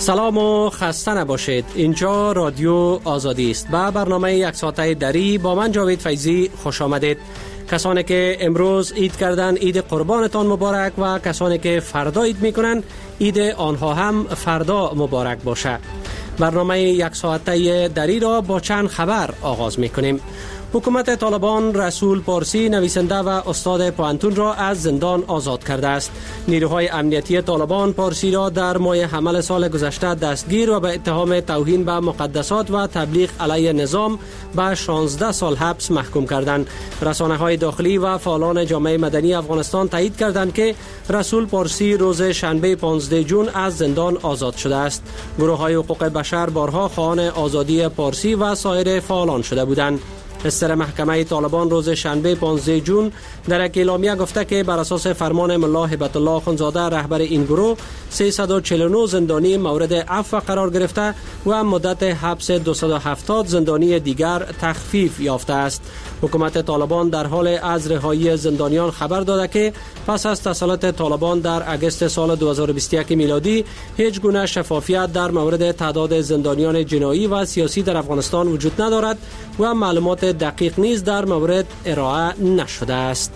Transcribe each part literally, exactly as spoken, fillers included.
سلام و خسته نباشید. اینجا رادیو آزادی است. با برنامه یک ساعته دری با من جاوید فیضی خوش آمدید. کسانی که امروز عید کردن عید قربانتان مبارک و کسانی که فردا عید میکنن عید آنها هم فردا مبارک باشه. برنامه یک ساعته دری را با چند خبر آغاز میکنیم. حکومت طالبان رسول پارسی نویسنده و استاد پوهنتون را از زندان آزاد کرده است. نیروهای امنیتی طالبان پارسی را در ماه حمل سال گذشته دستگیر و به اتهام توهین به مقدسات و تبلیغ علیه نظام به شانزده سال حبس محکوم کردند. رسانه‌های داخلی و فعالان جامعه مدنی افغانستان تایید کردند که رسول پارسی روز شنبه پانزده ژوئن از زندان آزاد شده است. گروه‌های حقوق بشر بارها خواهان آزادی پارسی و سایر فعالان شده بودند. استر محکمه طالبان روز شنبه پانزده ژوئن در یک اعلامیه گفته که بر اساس فرمان ملا هبت الله اخوندزاده رهبر این گروه سیصد و چهل و نه زندانی مورد عفو قرار گرفته و مدت حبس دویست و هفتاد زندانی دیگر تخفیف یافته است. حکومت طالبان در حال از رهایی زندانیان خبر داده که پس از تسلط طالبان در اگست سال دو هزار و بیست و یک میلادی هیچ گونه شفافیت در مورد تعداد زندانیان جنایی و سیاسی در افغانستان وجود ندارد و معلومات دقیق نیز در مورد ارائه نشده است.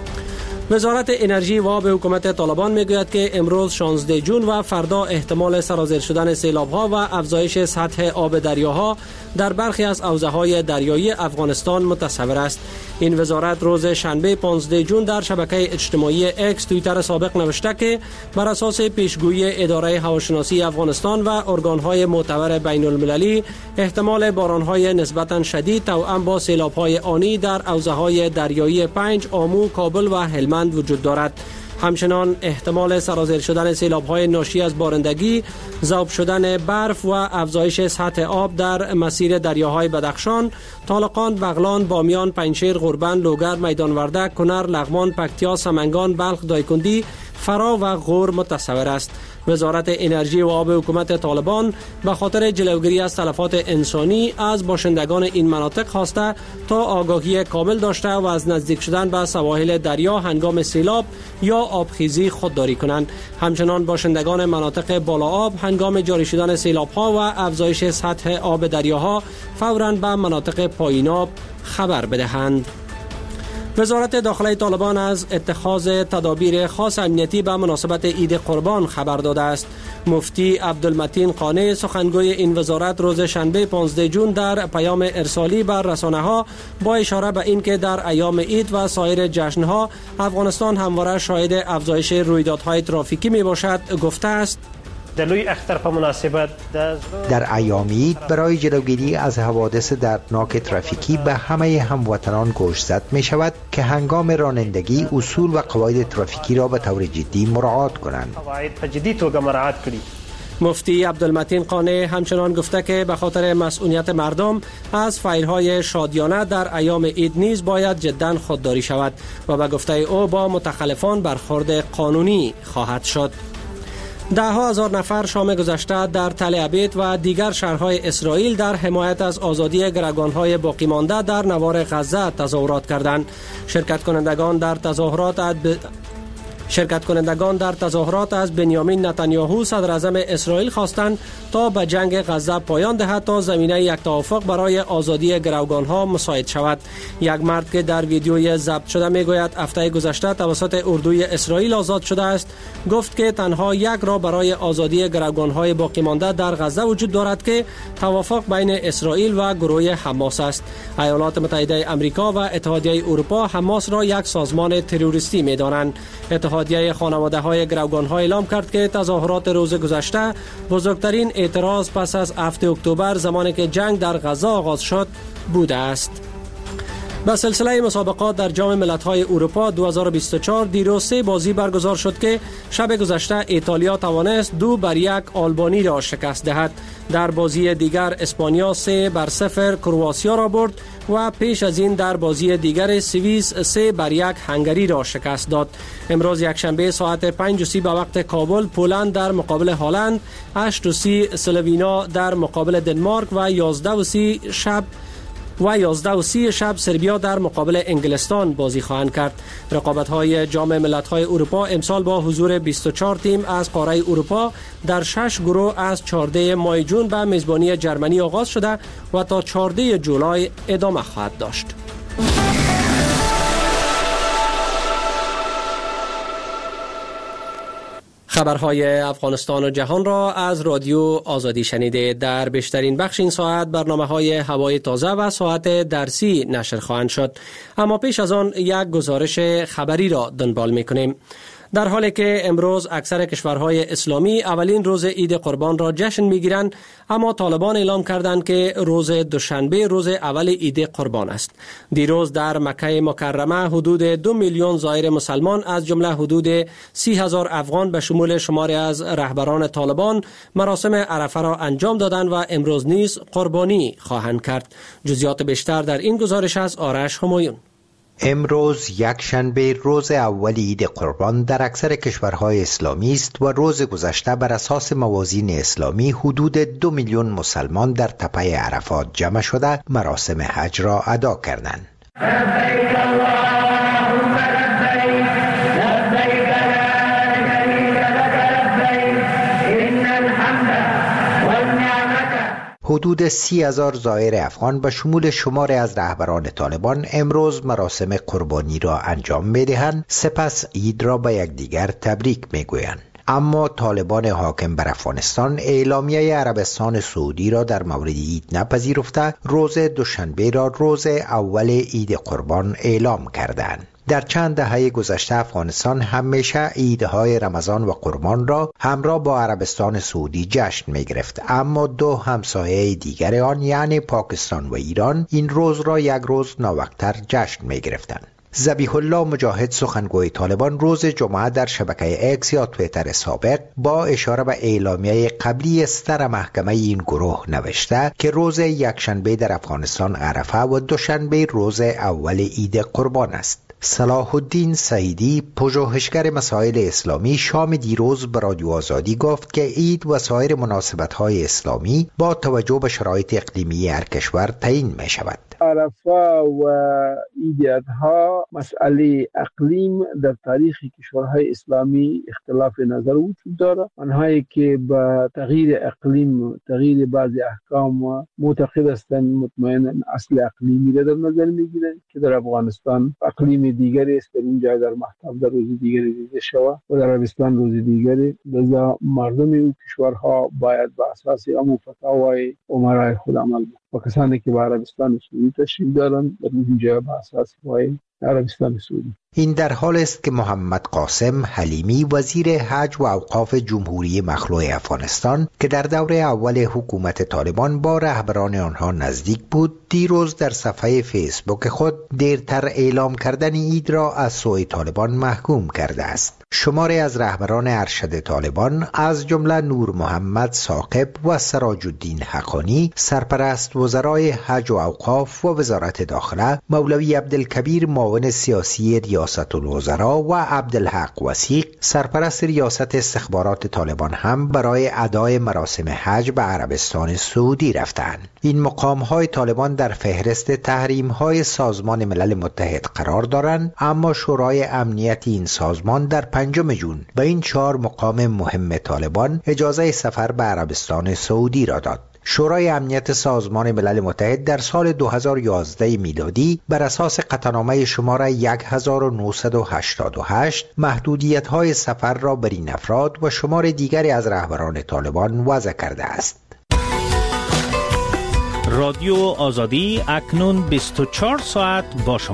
وزارت انرژی و به حکومت طالبان میگوید که امروز شانزده ژوئن و فردا احتمال سرازیر شدن سیلاب‌ها و افزایش سطح آب دریاها در برخی از حوزه‌های دریایی افغانستان متصور است. این وزارت روز شنبه پانزده ژوئن در شبکه اجتماعی اکس توییتر سابق نوشته که بر اساس پیشگویی اداره هواشناسی افغانستان و ارگان‌های معتبر بین المللی احتمال باران‌های نسبتاً شدید توأم با سیلاب‌های آنی در حوزه‌های دریایی پنج، آمو، کابل و هلمند وجود دارد. همچنان احتمال سرازیر شدن سیلاب‌های ناشی از بارندگی، ذوب شدن برف و افزایش سطح آب در مسیر دریاهای بدخشان، طالقان، بغلان، بامیان، پنجشیر، غوربند، لوگر، میدان وردک، کنر، لغمان، پکتیا، سمنگان، بلخ، دایکندی، فرا و غور متصور است. وزارت انرژی و آب حکومت طالبان به خاطر جلوگیری از تلفات انسانی از باشندگان این مناطق خواسته تا آگاهی کامل داشته و از نزدیک شدن به سواحل دریا هنگام سیلاب یا آبخیزی خودداری کنند. همچنان باشندگان مناطق بالا آب هنگام جاری شدن سیلاب‌ها و افزایش سطح آب دریاها فوراً به مناطق پایین آب خبر بدهند. وزارت داخلی طالبان از اتخاذ تدابیر خاص امنیتی به مناسبت عید قربان خبر داده است. مفتی عبدالمتین قانع سخنگوی این وزارت روز شنبه پانزده ژوئن در پیام ارسالی بر رسانه‌ها با اشاره به اینکه در ایام عید و سایر جشن‌ها افغانستان همواره شاهد افزایش رویدادهای ترافیکی میباشد گفته است: در ایام عید برای جلوگیری از حوادث دردناک ترافیکی به همه هموطنان گوشزد می شود که هنگام رانندگی اصول و قواعد ترافیکی را به طور جدی مراعات کنند. مفتی عبدالمتین قانع همچنان گفته که به خاطر مسئولیت مردم از فعالهای شادیانه در ایام عید نیز باید جداً خودداری شود و به گفته او با متخلفان برخورد قانونی خواهد شد. ده ها هزار نفر شام گذشته در تل ابیب و دیگر شهرهای اسرائیل در حمایت از آزادی گروگان‌های باقی مانده در نوار غزه تظاهرات کردند. شرکت کنندگان در تظاهرات ب... شرکت کنندگان در تظاهرات از بنیامین نتانیاهو صدر اعظم اسرائیل خواستند تا به جنگ غزه پایان دهد تا زمینه یک توافق برای آزادی گروگان‌ها مساعد شود. یک مرد که در ویدیوی ضبط شده میگوید هفته گذشته توسط اردوی اسرائیل آزاد شده است، گفت که تنها یک راه برای آزادی گروگان‌های باقی مانده در غزه وجود دارد که توافق بین اسرائیل و گروه حماس است. ایالات متحده آمریکا و اتحادیه اروپا حماس را یک سازمان تروریستی می‌دانند. اتحادیه خانواده‌های گروگان‌ها اعلام کرد که تظاهرات روز گذشته بزرگترین اعتراض پس از هفتم اکتبر زمانی که جنگ در غزه آغاز شد بوده است. به سلسله مسابقات در جام ملت‌های اروپا دو هزار و بیست و چهار دیروز سه بازی برگزار شد که شب گذشته ایتالیا توانست دو بر یک آلبانی را شکست دهد. در بازی دیگر اسپانیا سه بر صفر کرواتیا را برد و پیش از این در بازی دیگر سوئیس سه بر یک هنگری را شکست داد. امروز یکشنبه ساعت پنج و سی به وقت کابل پولند در مقابل هلند، هشت و سی اسلوونا در مقابل دنمارک و یازده و سی شب و یازده و سی شب سربیا در مقابل انگلستان بازی خواهند کرد. رقابت‌های جام ملت‌های اروپا امسال با حضور بیست و چهار تیم از قاره اروپا در شش گروه از چهاردهم ماه جون به میزبانی جرمنی آغاز شده و تا چهاردهم جولای ادامه خواهد داشت. خبرهای افغانستان و جهان را از رادیو آزادی شنیده. در بیشترین بخش این ساعت برنامه‌های هوای تازه و ساعت درسی نشر خواهند شد، اما پیش از آن یک گزارش خبری را دنبال می‌کنیم. در حالی که امروز اکثر کشورهای اسلامی اولین روز عید قربان را جشن می‌گیرند، اما طالبان اعلام کردند که روز دوشنبه روز اول عید قربان است. دیروز در مکه مکرمه حدود دو میلیون زائر مسلمان از جمله حدود سی هزار افغان به شمول شماری از رهبران طالبان مراسم عرفه را انجام دادند و امروز نیز قربانی خواهند کرد. جزئیات بیشتر در این گزارش از آرش همایون. امروز یک شنبه روز اول عید قربان در اکثر کشورهای اسلامی است و روز گذشته بر اساس موازین اسلامی حدود دو میلیون مسلمان در تپه عرفات جمع شده مراسم حج را ادا کردند. حدود سی هزار زائر افغان به شمول شمار از رهبران طالبان امروز مراسم قربانی را انجام می‌دهند، سپس عید را به یکدیگر تبریک می‌گویند. اما طالبان حاکم بر افغانستان اعلامیه عربستان سعودی را در مورد عید نپذیرفته روز دوشنبه را روز اول عید قربان اعلام کردند. در چند دهه گذشته افغانستان همیشه عیدهای رمضان و قربان را همراه با عربستان سعودی جشن می گرفت، اما دو همسایه دیگر آن یعنی پاکستان و ایران این روز را یک روز ناوقتتر جشن می گرفتند. ذبیح الله مجاهد سخنگوی طالبان روز جمعه در شبکه اکس یا تویتر سابق با اشاره به اعلامیه قبلی ستر محکمه این گروه نوشته که روز یکشنبه در افغانستان عرفه و دوشنبه روز اول عید قربان است. صلاح الدین سعیدی پژوهشگر مسائل اسلامی شام دیروز به رادیو آزادی گفت که عید و سایر مناسبت‌های اسلامی با توجه به شرایط اقلیمی هر کشور تعیین می شود. عرفه و عید اضحی مسئله اقلیم در تاریخ کشورهای اسلامی اختلاف نظر وجود دارد. آنهایی که به تغییر اقلیم تغییر بعضی احکام معتقد هستند مطمئنا اصل اقلیمی را در نظر میگیرند که در افغانستان اقلیم دیگری است، در اونجا در مهتاب در روز دیگری دیده شود و در عربستان روز دیگری. لذا مردم این کشورها باید به اساس امو فتاوای امرای خود عمل کنند و کسانی که به عربستان سعودی تشریف دارند در اونجا به اساس فتاوای عربستان سعودی. این در حال است که محمد قاسم حلیمی وزیر حج و اوقاف جمهوری مخلوع افغانستان که در دوره اول حکومت طالبان با رهبران آنها نزدیک بود، دیروز در صفحه فیسبوک خود دیرتر اعلام کردن عید را از سوی طالبان محکوم کرده است. شماری از رهبران ارشد طالبان از جمله نور محمد ثاقب و سراج الدین حقانی، سرپرست وزرای حج و اوقاف و وزارت داخله، مولوی عبدالکبیر معاون سیاسی ریاست الوزراء و عبدالحق وثیق، سرپرست ریاست استخبارات طالبان هم برای ادای مراسم حج به عربستان سعودی رفتند. این مقام‌های طالبان در فهرست تحریم‌های سازمان ملل متحد قرار دارند، اما شورای امنیت این سازمان در پنجم ژوئن به این چهار مقام مهم طالبان اجازه سفر به عربستان سعودی را داد. شورای امنیت سازمان ملل متحد در سال دو هزار و یازده میلادی بر اساس قطعنامه شماره هزار و نهصد و هشتاد و هشت محدودیت‌های سفر را بر این افراد و شمار دیگری از رهبران طالبان وضع کرده است. رادیو آزادی اکنون بیست و چهار ساعت با شما.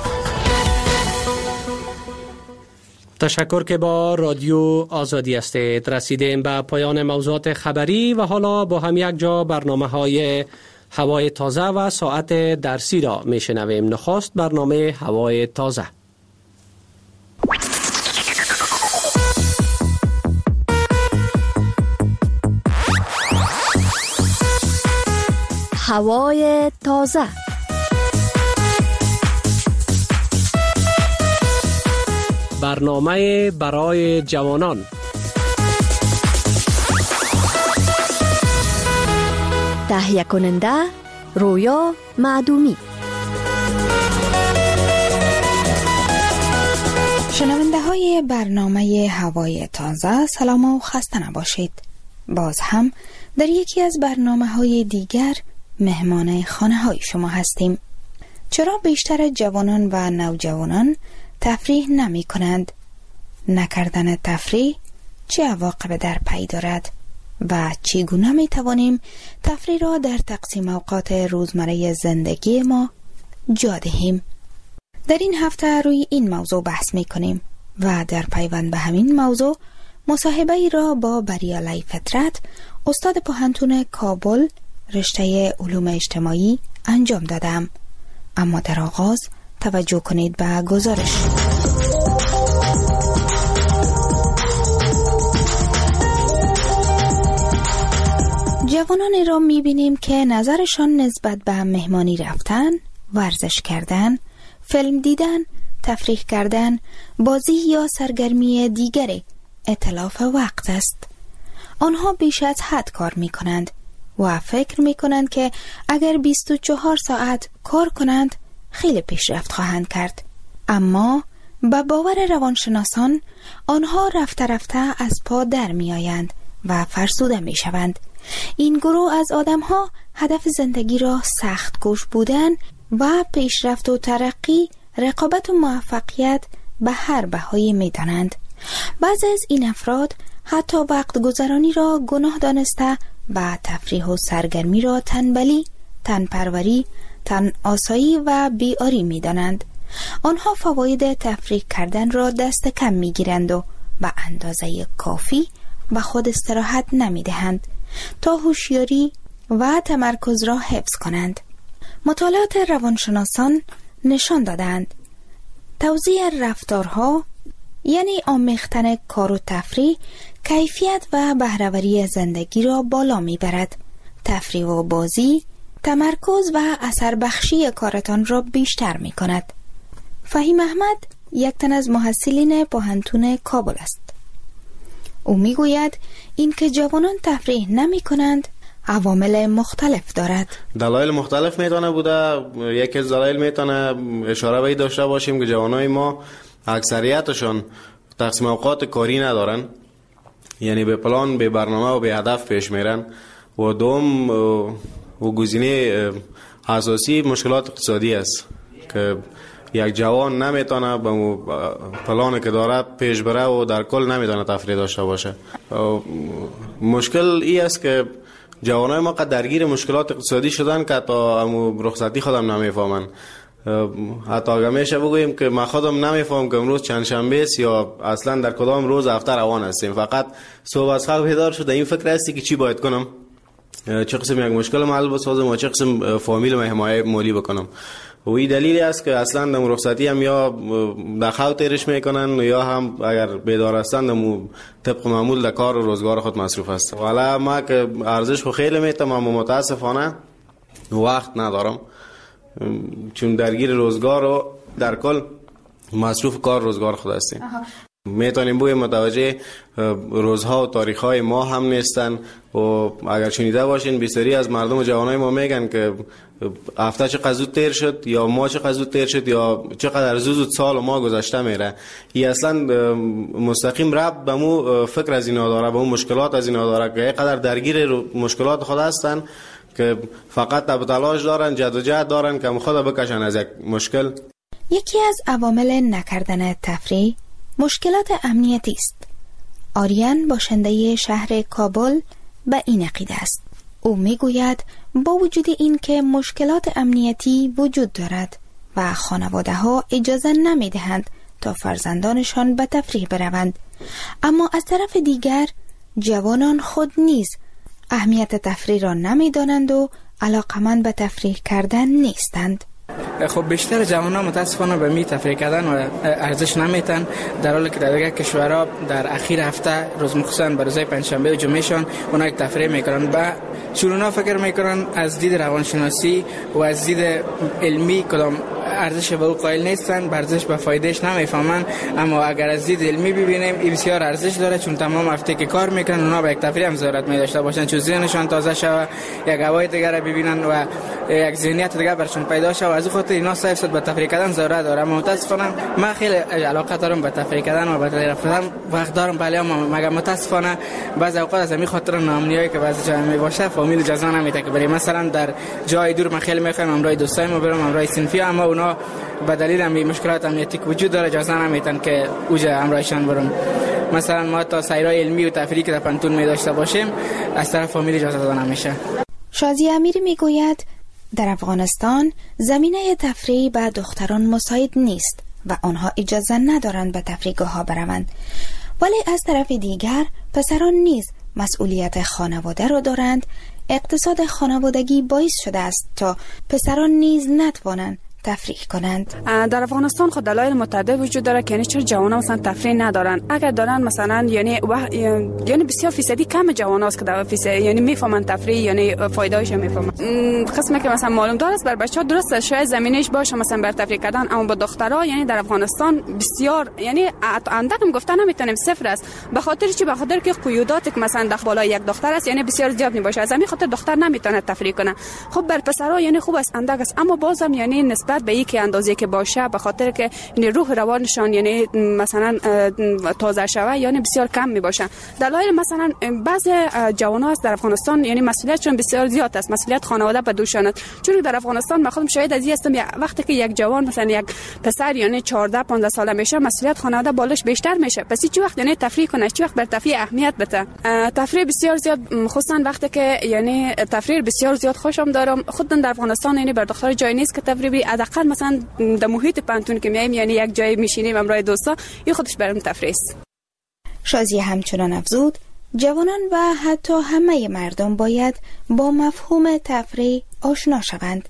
تشکر که با رادیو آزادی هستید. رسیدیم به پایان موضوعات خبری و حالا با هم یک جا برنامه های هوای تازه و ساعت درسی را می شنویم. نخست برنامه هوای تازه. هوای تازه. برنامه برای جوانان. تهیه کننده رویا معدومی. شنونده های برنامه هوای تازه، سلام و خسته نباشید. باز هم در یکی از برنامه های دیگر مهمان خانه های شما هستیم. چرا بیشتر جوانان و نوجوانان تفریح نمی کنند؟ نکردن تفریح چه عواقب در پی دارد؟ و چگونه می توانیم تفریح را در تقسیم اوقات روزمره زندگی ما جا دهیم؟ در این هفته روی این موضوع بحث می کنیم و در پیوند به همین موضوع مصاحبه ای را با بریالی فطرت، استاد پوهنتون کابل رشته علوم اجتماعی انجام دادم. اما در آغاز توجه کنید به گزارش. جوانانی را می بینیم که نظرشان نسبت به مهمانی رفتن، ورزش کردن، فیلم دیدن، تفریح کردن، بازی یا سرگرمی دیگری اتلاف وقت است. آنها بیش از حد کار می کنند و فکر می کنند که اگر بیست و چهار ساعت کار کنند خیلی پیشرفت خواهند کرد. اما به باور روانشناسان آنها رفته رفته از پا در می آیند و فرسوده می شوند. این گروه از آدم ها هدف زندگی را سخت کوش بودن و پیشرفت و ترقی، رقابت و موفقیت به هر بهایی می دانند. بعضی از این افراد حتی وقت گذرانی را گناه دانسته و تفریح و سرگرمی را تنبلی، تنپروری، تن آسایی و بیاری می دانند. آنها فواید تفریح کردن را دست کم می گیرند و به اندازه کافی به خود استراحت نمی دهند تا هوشیاری و تمرکز را حفظ کنند. مطالعات روانشناسان نشان دادند توزیع رفتارها، یعنی آمیختن کار و تفریح، کیفیت و بهره‌وری زندگی را بالا میبرد. تفریح و بازی تمرکز و اثر بخشی کارتان را بیشتر می کند. فهیم احمد یک تن از محصلین پوهنتون کابل است. او می گوید این که جوانان تفریح نمی کنند عوامل مختلف دارد. دلایل مختلف میتونه بوده. یکی از دلایل میتونه اشاره به این داشته باشیم که جوانای ما اکثریتشون تقسیم اوقات کاری ندارن، یعنی به پلان، به برنامه و به هدف پیش میرن. و دوم و گزینه اساسی مشکلات اقتصادی است که یک جوان نمیتونه به پلانی که داره پیش بره و در کل نمیتونه تفریح داشته باشه. مشکل ای است که جوانای ما قد درگیر مشکلات اقتصادی شدن که تا امو رخصتی خودم نمیفهمن. حتی اگه میشه بگوییم که من خودم نمیفهم که امروز چند شنبه است یا اصلا در کدام روز هفته روان هستیم. فقط صبح از خواب بیدار شده این فکر هستی که چی باید کنم، چه قسم یک مشکل محل بسازم و چه قسم فامیل و حمایت مالی بکنم. و این دلیلی است که اصلا در رخصتی هم یا در خواب تیرش میکنن یا هم اگر بیدار هستند هم طبق معمول در کار و روزگار خود مصروف هستند. حالا ما که ارزش خو خیلی میتم اما متاسفانه وقت ندارم، چون درگیر روزگار و در کل مصروف کار روزگار خود هستیم. میتونیم بگیم متوجه روزها و تاریخهای ما هم نیستن. و اگر شنیده باشین بسیاری از مردم و جوانای ما میگن که هفته چقدر زود تیر شد یا ما چقدر زود تیر شد یا چقدر زود سال و ما گذشته میره. این اصلا مستقیم ربط به مو فکر از اینا داره، به مو مشکلات از اینا داره که اینقدر درگیر مشکلات خود هستن که فقط تب تلاش دارن، جدوجهد دارن که خود بکشن از یک مشکل. یکی از عوامل نکردن تفریح مشکلات امنیتی است. آریان باشنده شهر کابل به این عقیده است. او میگوید با وجود این که مشکلات امنیتی وجود دارد و خانواده ها اجازه نمی دهند تا فرزندانشان به تفریح بروند، اما از طرف دیگر جوانان خود نیز اهمیت تفریح را نمی دانند و علاقمند به تفریح کردن نیستند. خب بیشتر جوانان متاسفانه به می تفریح کردن و ارزش نمیتن، در حالی که در دیگر کشورها در اخیر هفته روز مخصوصا به روزهای پنجشنبه و جمعهشان اونها تفریح میکنن و چون اونا فکر میکنن از دید روانشناسی و از دید علمی کدام ارزش به او قائل نیستن، ارزش به فایدهش نمیفهمن. اما اگر از دید علمی ببینیم این بسیار ارزش داره، چون تمام هفته که کار میکنن اونا به یک تفریح هم ضرورت می داشته باشن، چون ذهنشان تازه شوه، یک هوای دیگر رو ببینن و یک ذهنیت دیگر برشون پیدا شوه. از خاطر اینا صرف صد به تفریح کردن ضرورت داره. متاسفانه من خیلی علاقه دارم به تفریح کردن و به تفریح رفتن، وقت دارم، ولی مگر متاسفانه بعضی اوقات از همین خاطر ناامنیایی که بعضی جا می باشه فامیل اجازه نمیده که بریم. مثلا در جای دور من خیلی میخوام امروز دوستایم برم، امروز صنفی، اما اونا به دلیل همین مشکلات امنیتی که وجود داره اجازه نمیدن که اوجا امروزشان برم. مثلا ما تا سیرای علمی و تفریحی که در پنتون می داشته باشیم از طرف فامیل اجازه داده نمیشه. شازی امیری میگوید در افغانستان زمینه تفریح به دختران مساعد نیست و آنها اجازه ندارند به تفریحگاه ها بروند، ولی از طرف دیگر پسران نیز مسئولیت خانواده را دارند. اقتصاد خانوادگی باعث شده است تا پسران نیز نتوانند تفریح کنند. در افغانستان خود دلایل متعدد وجود داره که یعنی چرا جوانان مثلا تفریح ندارن. اگر دارن مثلا یعنی و... یعنی بسیار فیصدی کم جواناست که در فیصد یعنی میفهمن تفریح یعنی فایده‌اش میفهمن. قسمی که مثلا معلوم داره بر بچه‌ها درست شاید زمینش باشه مثلا بر تفریح کردن، اما با دخترها یعنی در افغانستان بسیار یعنی اندکم گفتن نمیتونیم صفر است، به خاطر چی؟ به خاطر که قیوداتی که مثلا داخل بالای یک دختر است یعنی بسیار زیاد میباشه، از همین خاطر دختر نمیتونه تفریح کنه. خب بر پسرها یعنی خوب است اندک است، اما بازم یعنی نسبت به اینکه اندازه که باشه به خاطر که یعنی روح روانشان یعنی مثلا تازه شوه یعنی بسیار کم می باشه. دلایل مثلا بعضی جوانان است در افغانستان یعنی مسئولیتشون بسیار زیاد است، مسئولیت خانواده به دوشان است. چون در افغانستان من خودم شاهد از این هستم وقتی که یک جوان مثلا یک پسر یعنی چهارده پانزده ساله میشه مسئولیت خانواده بالش بیشتر میشه، پس چی وقت یعنی تفریح کنه، چی وقت بر تفریح اهمیت بده. تفریح بسیار زیاد خصوصا وقتی که یعنی تفریح بسیار زیاد خوشم دارم. خود در افغانستان یعنی بر دختر جای نیست که تفریح بی حداقل مثلا در محیط پنتون که میایم یعنی یک جای میشینیم امرای دوستا این خودش برام تفریح است. شازی همچنان افزود جوانان و حتی همه مردم باید با مفهوم تفریح آشنا شوند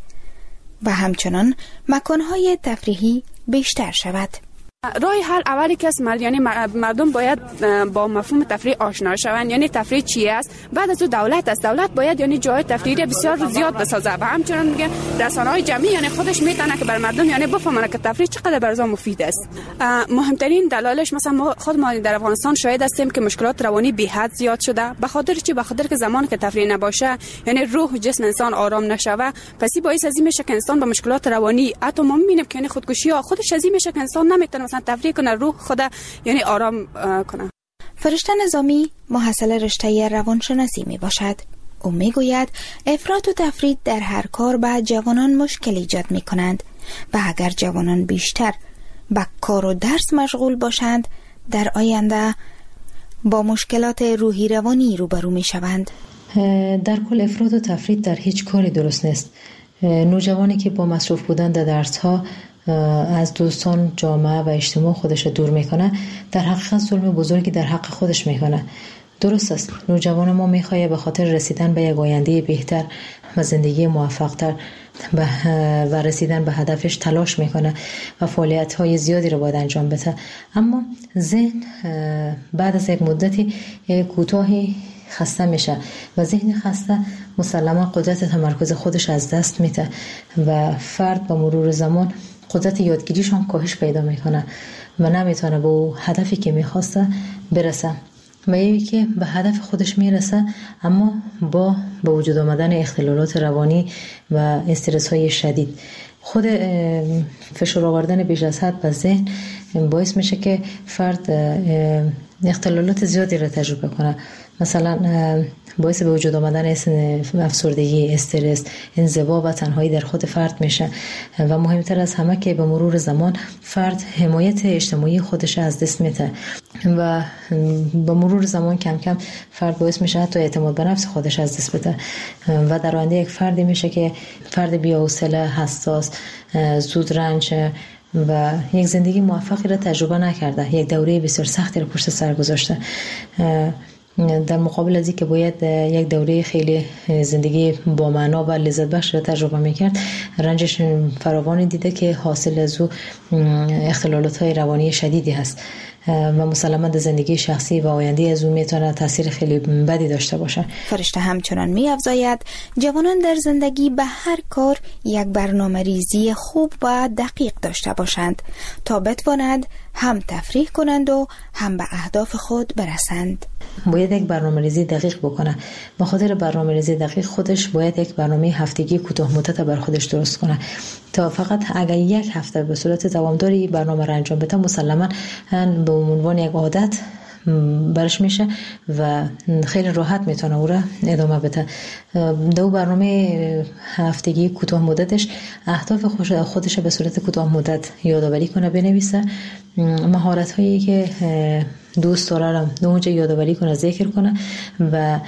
و همچنان مکانهای تفریحی بیشتر شود. راه حل اولی که است یعنی مردم باید با مفهوم تفریح آشنا شوند، یعنی تفریح چی است. بعد از اون دولت است، دولت باید یعنی جای تفریحی بسیار زیاد بسازه و همچنان میگه رسانه‌های جمعی یعنی خودش میتونه که بر مردم یعنی بفهمونه که تفریح چقدر برای مفید است. مهمترین دلایلش مثلا ما خود ما در افغانستان شاهد هستیم که مشکلات روانی بی حد زیاد شده. به خاطر چی؟ به خاطر که زمان که تفریح نباشه یعنی روح و جسم انسان آرام نشوه، پس این باعث از این میشه که انسان با مشکلات روانی حتی ما میبینیم که یعنی خودکشی ها خودش از این میشه که انسان نمیتونه تفریح کنه، روح خدا یعنی آرام کنه. فرشته نظامی محصل رشته روانشناسی می باشد. او می گوید افراط و تفرید در هر کار به جوانان مشکل ایجاد می کنند و اگر جوانان بیشتر به کار و درس مشغول باشند در آینده با مشکلات روحی روانی روبرو می شوند. در کل افراط و تفرید در هیچ کاری درست نیست. نوجوانی که با مصروف بودن در درس ها از دوستان، جامعه و اجتماع خودش دور میکنه در حقیقت ظلم بزرگی در حق خودش میکنه. درست است نوجوان ما میخواد به خاطر رسیدن به یک آینده بهتر و زندگی موفق‌تر و رسیدن به هدفش تلاش میکنه و فعالیت‌های زیادی رو باید انجام بده، اما ذهن بعد از یک مدتی کوتاهی خسته میشه و ذهن خسته مسلما قدرت تمرکز خودش از دست میده و فرد با مرور زمان قدرت یادگیریش هم کاهش پیدا میکنه و نمیتونه به اون هدفی که میخواسته برسه و یکی که به هدف خودش میرسه اما با به وجود آمدن اختلالات روانی و استرس های شدید. خود فشار آوردن بیش از حد به ذهن باعث میشه که فرد اختلالات زیادی را تجربه کنه، مثلا باعث به وجود آمدن افسردگی، استرس، انزوا و تنهایی در خود فرد میشه و مهمتر از همه که به مرور زمان فرد حمایت اجتماعی خودش از دست میده و به مرور زمان کم کم فرد باعث میشه حتی اعتماد به نفس خودش از دست بده و در آینده یک فردی میشه که فرد بی‌حوصله، حساس، زود رنج و یک زندگی موفقی را تجربه نکرده، یک دوره بسیار سختی را پشت سر گذاشته، در مقابل از این که باید یک دوره خیلی زندگی با معنا و لذت بخش را تجربه میکرد، رنجش فراوانی دیده که حاصل از او اختلالات های روانی شدیدی هست و مسلماً در زندگی شخصی و آینده از اون میتونه تاثیر خیلی بدی داشته باشه. فرشته همچنان می‌افزاید جوانان در زندگی به هر کار یک برنامه ریزی خوب و دقیق داشته باشند تا بتوانند هم تفریح کنند و هم به اهداف خود برسند. باید یک برنامه ریزی دقیق بکنه. به خاطر برنامه ریزی دقیق خودش باید یک برنامه هفتگی کوتاه مدت بر خودش درست کنه تا فقط اگر یک هفته به صورت دوامداری برنامه را انجام بده مسلما به عنوان یک عادت برش میشه و خیلی راحت میتونه او را ادامه بده. دو برنامه هفتگی کوتاه مدتش اهداف خودش به صورت کوتاه مدت یادآوری کنه، بنویسه، مهارت هایی که دوست داره رو اونجا یادآوری کنه، ذکر کنه و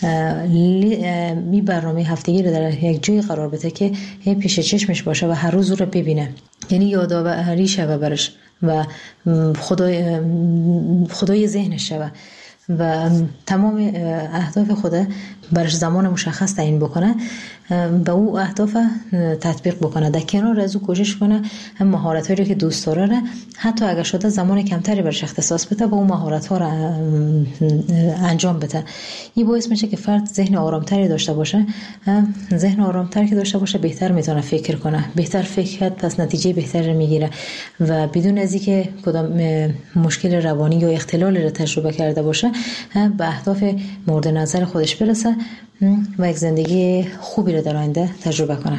می برنامه هفتگی رو در یک جای قرار بده که پیش چشمش باشه و هر روز رو ببینه، یعنی یادآوری شوه برش و خدای خدای ذهنش شوه و تمام اهداف خود برش زمان مشخص تعیین بکنه، به او اهداف تطبیق بکنه، در کنار از او کوشش کنه هم مهارت‌هایی رو که دوست داره حتی اگر شده زمان کمتری برش اختصاص بده با اون مهارت‌ها رو انجام بده. این باعث میشه که فرد ذهن آرامتری داشته باشه. ذهن آرامتر که داشته باشه بهتر میتونه فکر کنه، بهتر فکر کرد پس نتیجه بهتری میگیره و بدون از اینکه کدام مشکل روانی یا اختلال رو تجربه کرده باشه به اهداف مورد نظر خودش برسه و یک زندگی خوبی رو در آینده تجربه کنه.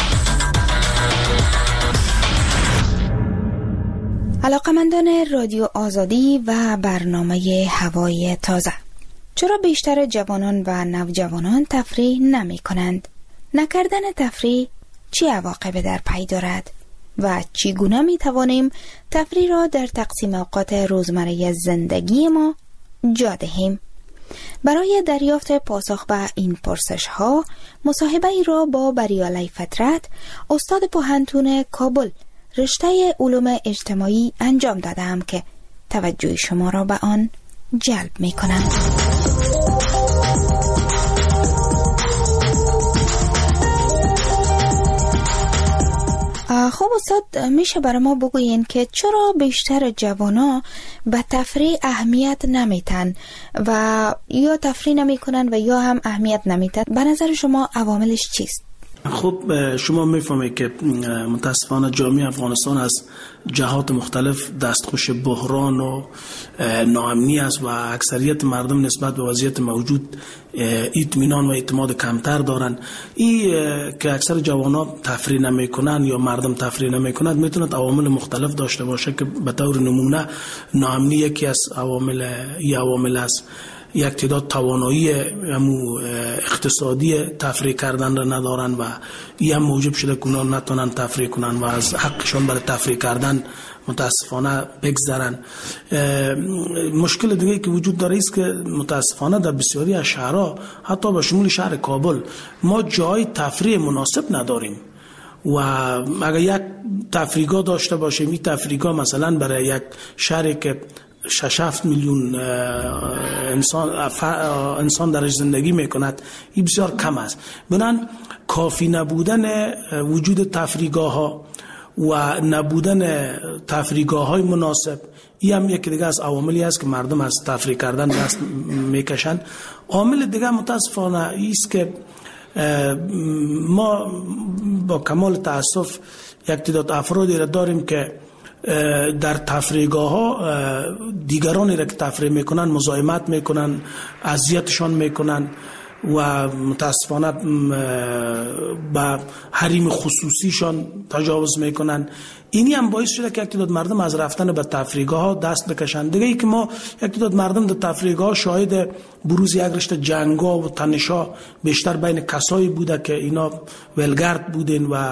علاقمندان رادیو آزادی و برنامه هوای تازه، چرا بیشتر جوانان و نوجوانان تفریح نمی کنند؟ نکردن تفریح چه عواقبی در پی دارد؟ و چگونه می توانیم تفریح را در تقسیم اوقات روزمره زندگی ما جا دهیم؟ برای دریافت پاسخ به این پرسش ها مصاحبه ای را با بریالی فطرت، استاد پوهنتون کابل رشته علوم اجتماعی انجام دادم که توجه شما را به آن جلب می کنم. خب استاد، میشه برای ما بگوین که چرا بیشتر جوانا به تفریح اهمیت نمیتن و یا تفریح نمیکنن و یا هم اهمیت نمیتن؟ به نظر شما عواملش چیست؟ خب شما میفهمید که متاسفانه جامعه افغانستان از جهات مختلف دستخوش بحران و ناامنی است و اکثریت مردم نسبت به وضعیت موجود اطمینان و اعتماد کمتر دارن. این که اکثر جوانان تفریح نمیکنن یا مردم تفریح نمیکنند میتونه عوامل مختلف داشته باشه که به طور نمونه ناامنی یکی از عوامل ای عوامل است. یک تعداد توانایی همو اقتصادی تفریح کردن را ندارن و این هم موجب شده که اونا نتونن تفریح کنن و از حقشون برای تفریح کردن متاسفانه بگذرن. مشکل دیگه که وجود داره است که متاسفانه در بسیاری از شهرها حتی به شمول شهر کابل ما جای تفریح مناسب نداریم و اگر یک تفریحگاه داشته باشیم این تفریحگاه مثلا برای یک شهری که شش هفت میلیون انسان انسان درش زندگی میکند این بسیار کم است. بنابراین کافی نبودن وجود تفریحگاه ها و نبودن تفریحگاه های مناسب این هم یکی دیگه از عواملی است که مردم از تفریح کردن دست میکشند. عامل دیگه متاسفانه است که ما با کمال تاسف یک تعداد افرادی را داریم که در تفریحگاه ها دیگرانی را که تفریح میکنن مزاحمت میکنن، اذیتشان میکنن و متاسفانه با حریم خصوصیشان تجاوز میکنن. اینی هم باعث شده که یک تعداد مردم از رفتن به تفریحگاه ها دست بکشند. دیگه ای که ما یک تعداد مردم در تفریحگاه ها شاهد بروز یک رشته جنگا و تنشا بیشتر بین کسایی بوده که اینا ولگرد بودن و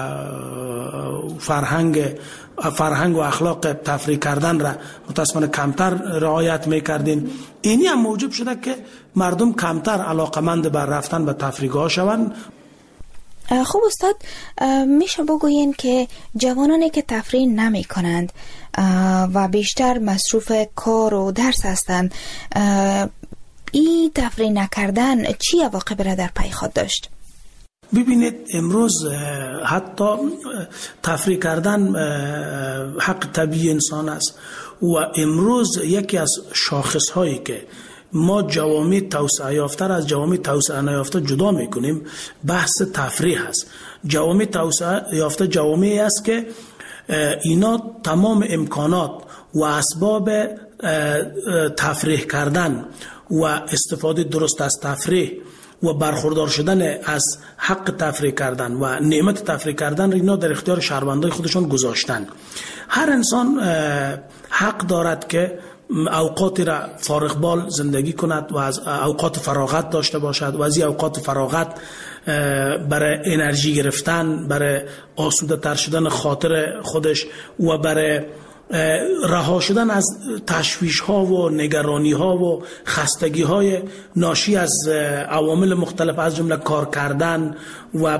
فرهنگ فرهنگ و اخلاق تفریح کردن را متاسفانه کمتر رعایت میکردین. اینی هم موجب شده که مردم کمتر علاقمند بر رفتن به تفریحگاه شوند. خب استاد، میشه بگوین که جوانانی که تفریح نمی کنند و بیشتر مصروف کار و درس هستند، این تفریح نکردن چی عواقب را در پی خود داشت؟ ببینید امروز حتی تفریح کردن حق طبیعی انسان است و امروز یکی از شاخص هایی که ما جوامع توسعه یافته را از جوامع توسعه نیافته جدا میکنیم بحث تفریح است. جوامع توسعه یافته جوامعی است که اینا تمام امکانات و اسباب تفریح کردن و استفاده درست از تفریح و برخوردار شدن از حق تفریح کردن و نعمت تفریح کردن اینا در اختیار شهروندای خودشان گذاشتن. هر انسان حق دارد که اوقاتی را فارغ بال زندگی کند و از اوقات فراغت داشته باشد و از این اوقات فراغت برای انرژی گرفتن، برای آسوده تر شدن خاطر خودش و برای رها شدن از تشویش ها و نگرانی ها و خستگی های ناشی از عوامل مختلف از جمله کار کردن و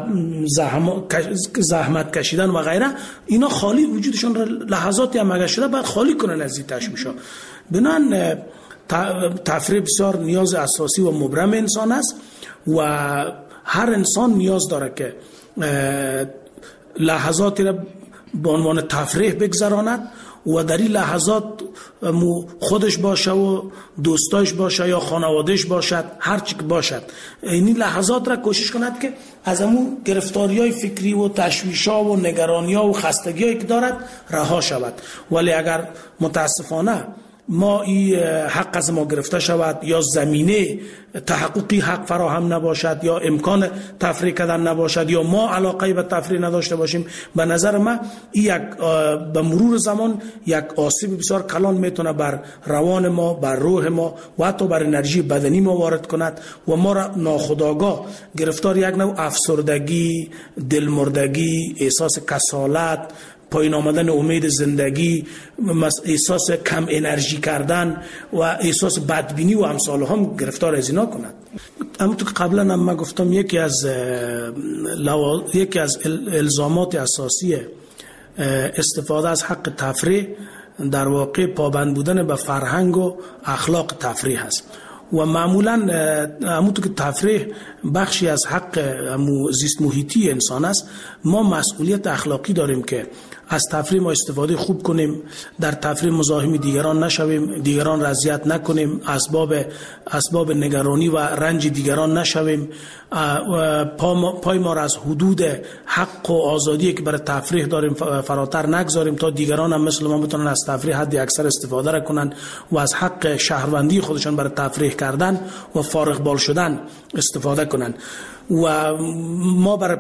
زحمت کشیدن و غیره، اینا خالی وجودشون را لحظاتی هم اگر شده باید خالی کنن از این تشویش ها. بنان تفریح بسیار نیاز اساسی و مبرم انسان است و هر انسان نیاز داره که لحظاتی را به عنوان تفریح بگذراند و در این لحظات خودش باشه و دوستاش باشه یا خانوادهش باشد، هر چی که باشد، این لحظات را کوشش کند که از همون گرفتاری‌های فکری و تشویش‌ها و نگرانی‌ها و خستگی‌هایی که دارد رها شود. ولی اگر متاسفانه ما این حق از ما گرفته شود یا زمینه تحققی حق فراهم نباشد یا امکان تفریح کردن نباشد یا ما علاقه به تفریح نداشته باشیم، به نظر من این یک به مرور زمان یک آسیب بسیار کلان میتونه بر روان ما، بر روح ما و حتی بر انرژی بدنی ما وارد کند و ما را ناخودآگاه گرفتار یک نوع افسردگی، دلمردگی، احساس کسالت، پایین آمدن امید زندگی، احساس کم انرژی کردن و احساس بدبینی و امثال هم گرفتار از اینا کند. همونطور که قبلا هم من گفتم یکی از لو... یکی از الزامات اساسی استفاده از حق تفریح در واقع پابند بودن به فرهنگ و اخلاق تفریح است و معمولا همونطور که تفریح بخشی از حق زیست محیطی انسان است، ما مسئولیت اخلاقی داریم که از تفریح ما استفاده خوب کنیم، در تفریح مزاحم دیگران نشویم، دیگران را اذیت نکنیم، اسباب اسباب نگرانی و رنج دیگران نشویم، پای ما را از حدود حق و آزادی که برای تفریح داریم فراتر نگذاریم تا دیگران هم مثل ما بتونن از تفریح حد اکثر استفاده را کنن و از حق شهروندی خودشان برای تفریح کردن و فارغ بال شدن استفاده کنن و ما برای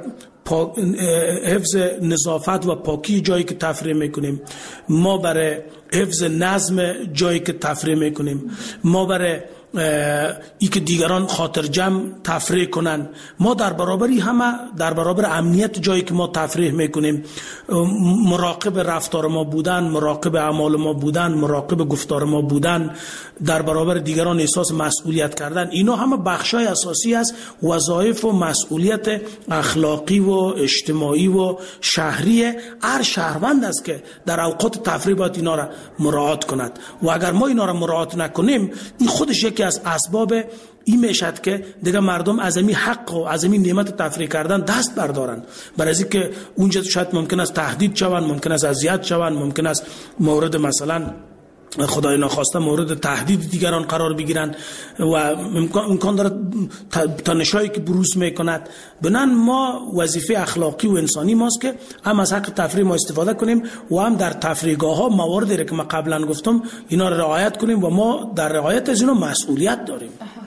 حفظ نظافت و پاکی جایی که تفریح میکنیم، ما برای حفظ نظم جایی که تفریح میکنیم، ما برای ای که دیگران خاطر جمع تفریح کنن، ما در برابری همه در برابر امنیت جایی که ما تفریح میکنیم مراقب رفتار ما بودن، مراقب اعمال ما بودن، مراقب گفتار ما بودن، در برابر دیگران احساس مسئولیت کردن، اینا همه بخشای اساسی است وظایف و مسئولیت اخلاقی و اجتماعی و شهری هر شهروند است که در اوقات تفریح باید اینا را مراعات کند و اگر ما اینا را مراعات نکنیم این خودش یکی از اسباب این میشد که دیگه مردم از این حق و از این نعمت تفریح کردن دست بردارن، برای از اینکه اونجا شاید ممکن است تهدید شوند، ممکن است اذیت شوند، ممکن است مورد مثلا خدای ناخواسته مورد تهدید دیگران قرار بگیرن و امکان داره تنشایی که بروز میکند. بنان ما وظیفه اخلاقی و انسانی ماست که هم از حق تفریح ما استفاده کنیم و هم در تفریحگاه ها مواردی که ما قبلا گفتم اینا را رعایت کنیم و ما در رعایت از اینا مسئولیت داریم.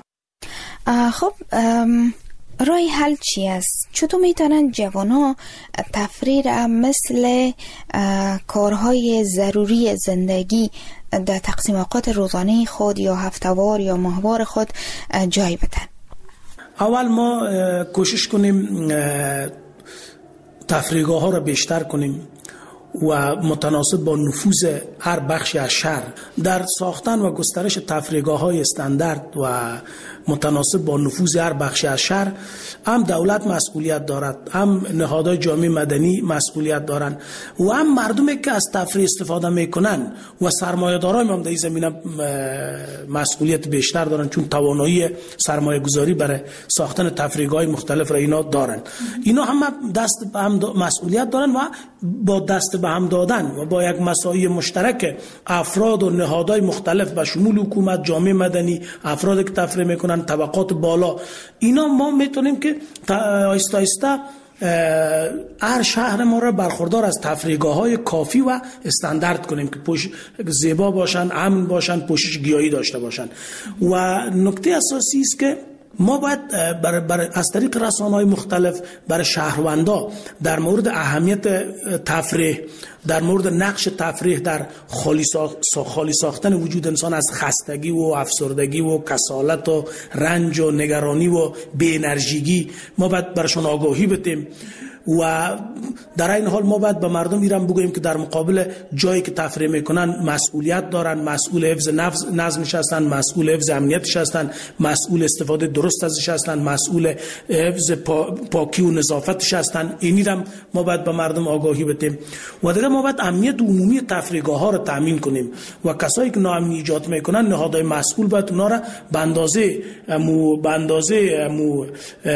خب راه حل چی است؟ چطور میتونن جوانها تفریح را مثل کارهای ضروری زندگی در تقسیم اوقات روزانه خود یا هفتهوار یا ماهوار خود جای بدن؟ اول ما کوشش کنیم تفریحگاه ها را بیشتر کنیم و متناسب با نفوذ هر بخشی از شهر در ساختن و گسترش تفریحگاه‌های استاندارد و متناسب با نفوذ هر بخشی از شهر هم دولت مسئولیت دارد، هم نهادهای جامعه مدنی مسئولیت دارند و هم مردمی که از تفریح استفاده میکنن و سرمایه‌داران هم در این زمینه مسئولیت بیشتر دارن، چون توانایی سرمایه گذاری برای ساختن تفریحگاه‌های مختلف را اینا دارن. اینا هم دست به هم مسئولیت دارن و با دست به هم دادن و با یک مساعی مشترک افراد و نهادهای مختلف به شمول حکومت، جامعه مدنی، افرادی که تفریح میکنن، طبقات بالا، اینا ما میتونیم که آیسته آیسته هر شهر ما را برخوردار از تفریحگاه‌های کافی و استاندارد کنیم که پوش زیبا باشن، امن باشن، پوشش گیاهی داشته باشن. و نکته اساسی است که ما باید بر بر از طریق رسانه‌های مختلف برای شهروندا در مورد اهمیت تفریح، در مورد نقش تفریح در خالی, ساخ... خالی ساختن وجود انسان از خستگی و افسردگی و کسالت و رنج و نگرانی و بی انرژیگی، ما باید برشون آگاهی بدیم. و در این حال ما باید به مردم ایران بگوییم که در مقابل جایی که تفریح میکنن مسئولیت دارن، مسئول حفظ نظمش هستن، مسئول حفظ امنیتش هستن، مسئول استفاده درست ازش هستن، مسئول حفظ پا، پاکی و نظافتش هستن. اینی هم ما باید به مردم آگاهی بدیم. و دیگه ما باید امنیت عمومی تفریحگاه ها رو تامین کنیم و کسایی که ناامنی ایجاد میکنن، نهادهای مسئول باید اونا را به اندازه مو به اندازه مو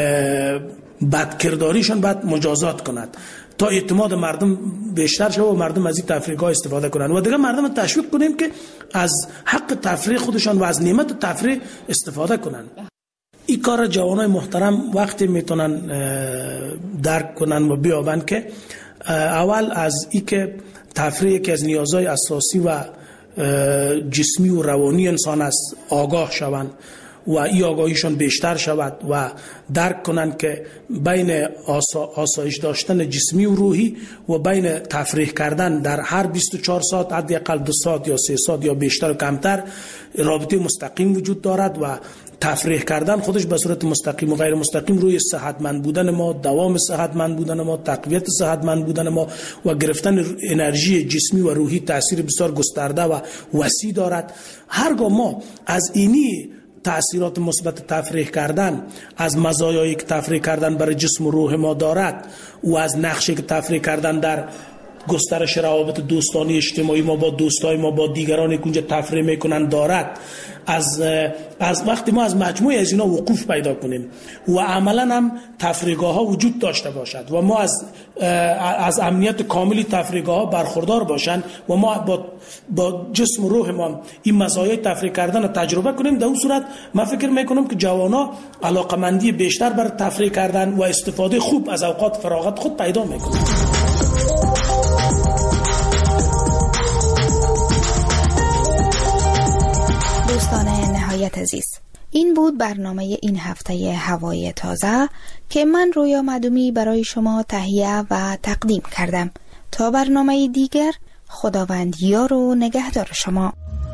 بدکرداریشون باید مجازات کند تا اعتماد مردم بیشتر شه و مردم از این تفریحگاه استفاده کنند. و دیگه مردم تشویق کنیم که از حق تفریح خودشان و از نعمت تفریح استفاده کنند. این کار جوانای محترم وقتی میتونن درک کنن و بیابن که اول از این که تفریح که از نیازهای اساسی و جسمی و روانی انسان است آگاه شوند و این آگاهیشون بیشتر شود و درک کنند که بین آسا، آسایش داشتن جسمی و روحی و بین تفریح کردن در هر بیست و چهار ساعت حداقل دو ساعت یا سه ساعت یا بیشتر و کمتر رابطه مستقیم وجود دارد و تفریح کردن خودش به صورت مستقیم و غیر مستقیم روی صحتمند بودن ما، دوام صحتمند بودن ما، تقویت صحتمند بودن ما و گرفتن انرژی جسمی و روحی تاثیر بسیار گسترده و وسیع دارد. هرگاه ما از اینی تأثیرات مثبت تفریح کردن، از مزایایی که تفریح کردن برای جسم و روح ما دارد و از نقشی که تفریح کردن در گسترش روابط دوستانی اجتماعی ما با دوستای ما با دیگرانی که اونجا تفریح میکنن دارد، از از وقتی ما از مجموعه از اینا وقوف پیدا کنیم و عملا هم تفریحگاه ها وجود داشته باشد و ما از از امنیت کاملی تفریحگاه ها برخوردار باشند و ما با با جسم و روح ما این مزایای تفریح کردن رو تجربه کنیم، در اون صورت من فکر میکنم که جوانا علاقمندی بیشتر بر تفریح کردن و استفاده خوب از اوقات فراغت خود پیدا میکنند. دوستان نهایت عزیز، این بود برنامه این هفته هوای تازه که من رویا معدومی برای شما تهیه و تقدیم کردم. تا برنامه دیگر، خداوند یار و نگهدار شما.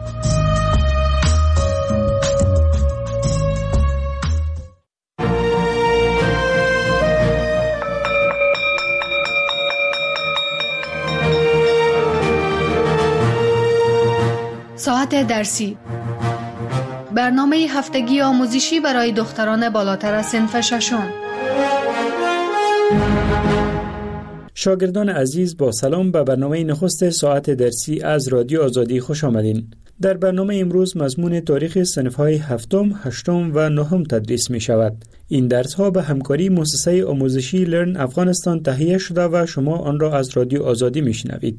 ساعت درسی، برنامه هفتگی آموزشی برای دختران بالاتر از صنف ششم. شاگردان عزیز، با سلام به برنامه نخست ساعت درسی از رادیو آزادی خوش آمدین. در برنامه امروز مضمون تاریخ صنف‌های هفتم، هشتم و نهم تدریس می شود. این درس‌ها به همکاری مؤسسه آموزشی لرن افغانستان تهیه شده و شما آن را از رادیو آزادی می شنوید.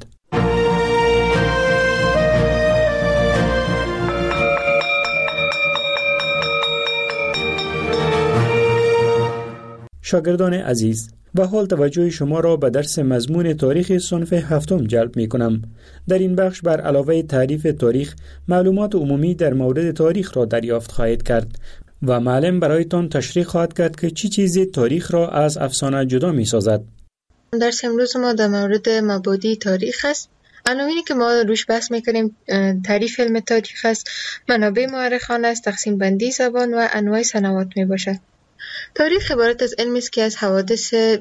شاگردان عزیز، به حال توجه شما را به درس مضمون تاریخ صنف هفتم جلب می کنم. در این بخش بر علاوه تعریف تاریخ، معلومات عمومی در مورد تاریخ را دریافت خواهید کرد و معلم برایتان تشریح خواهد کرد که چی چیزی تاریخ را از افسانه جدا می سازد. درس امروز ما در مورد مبادی تاریخ است. عناوینی که ما روش بحث میکنیم تعریف علم تاریخ است، منابع مورخانه است، تقسیم بندی زبان و انواع سنوات می باشد. تاریخ عبارت از علمی است که از حوادث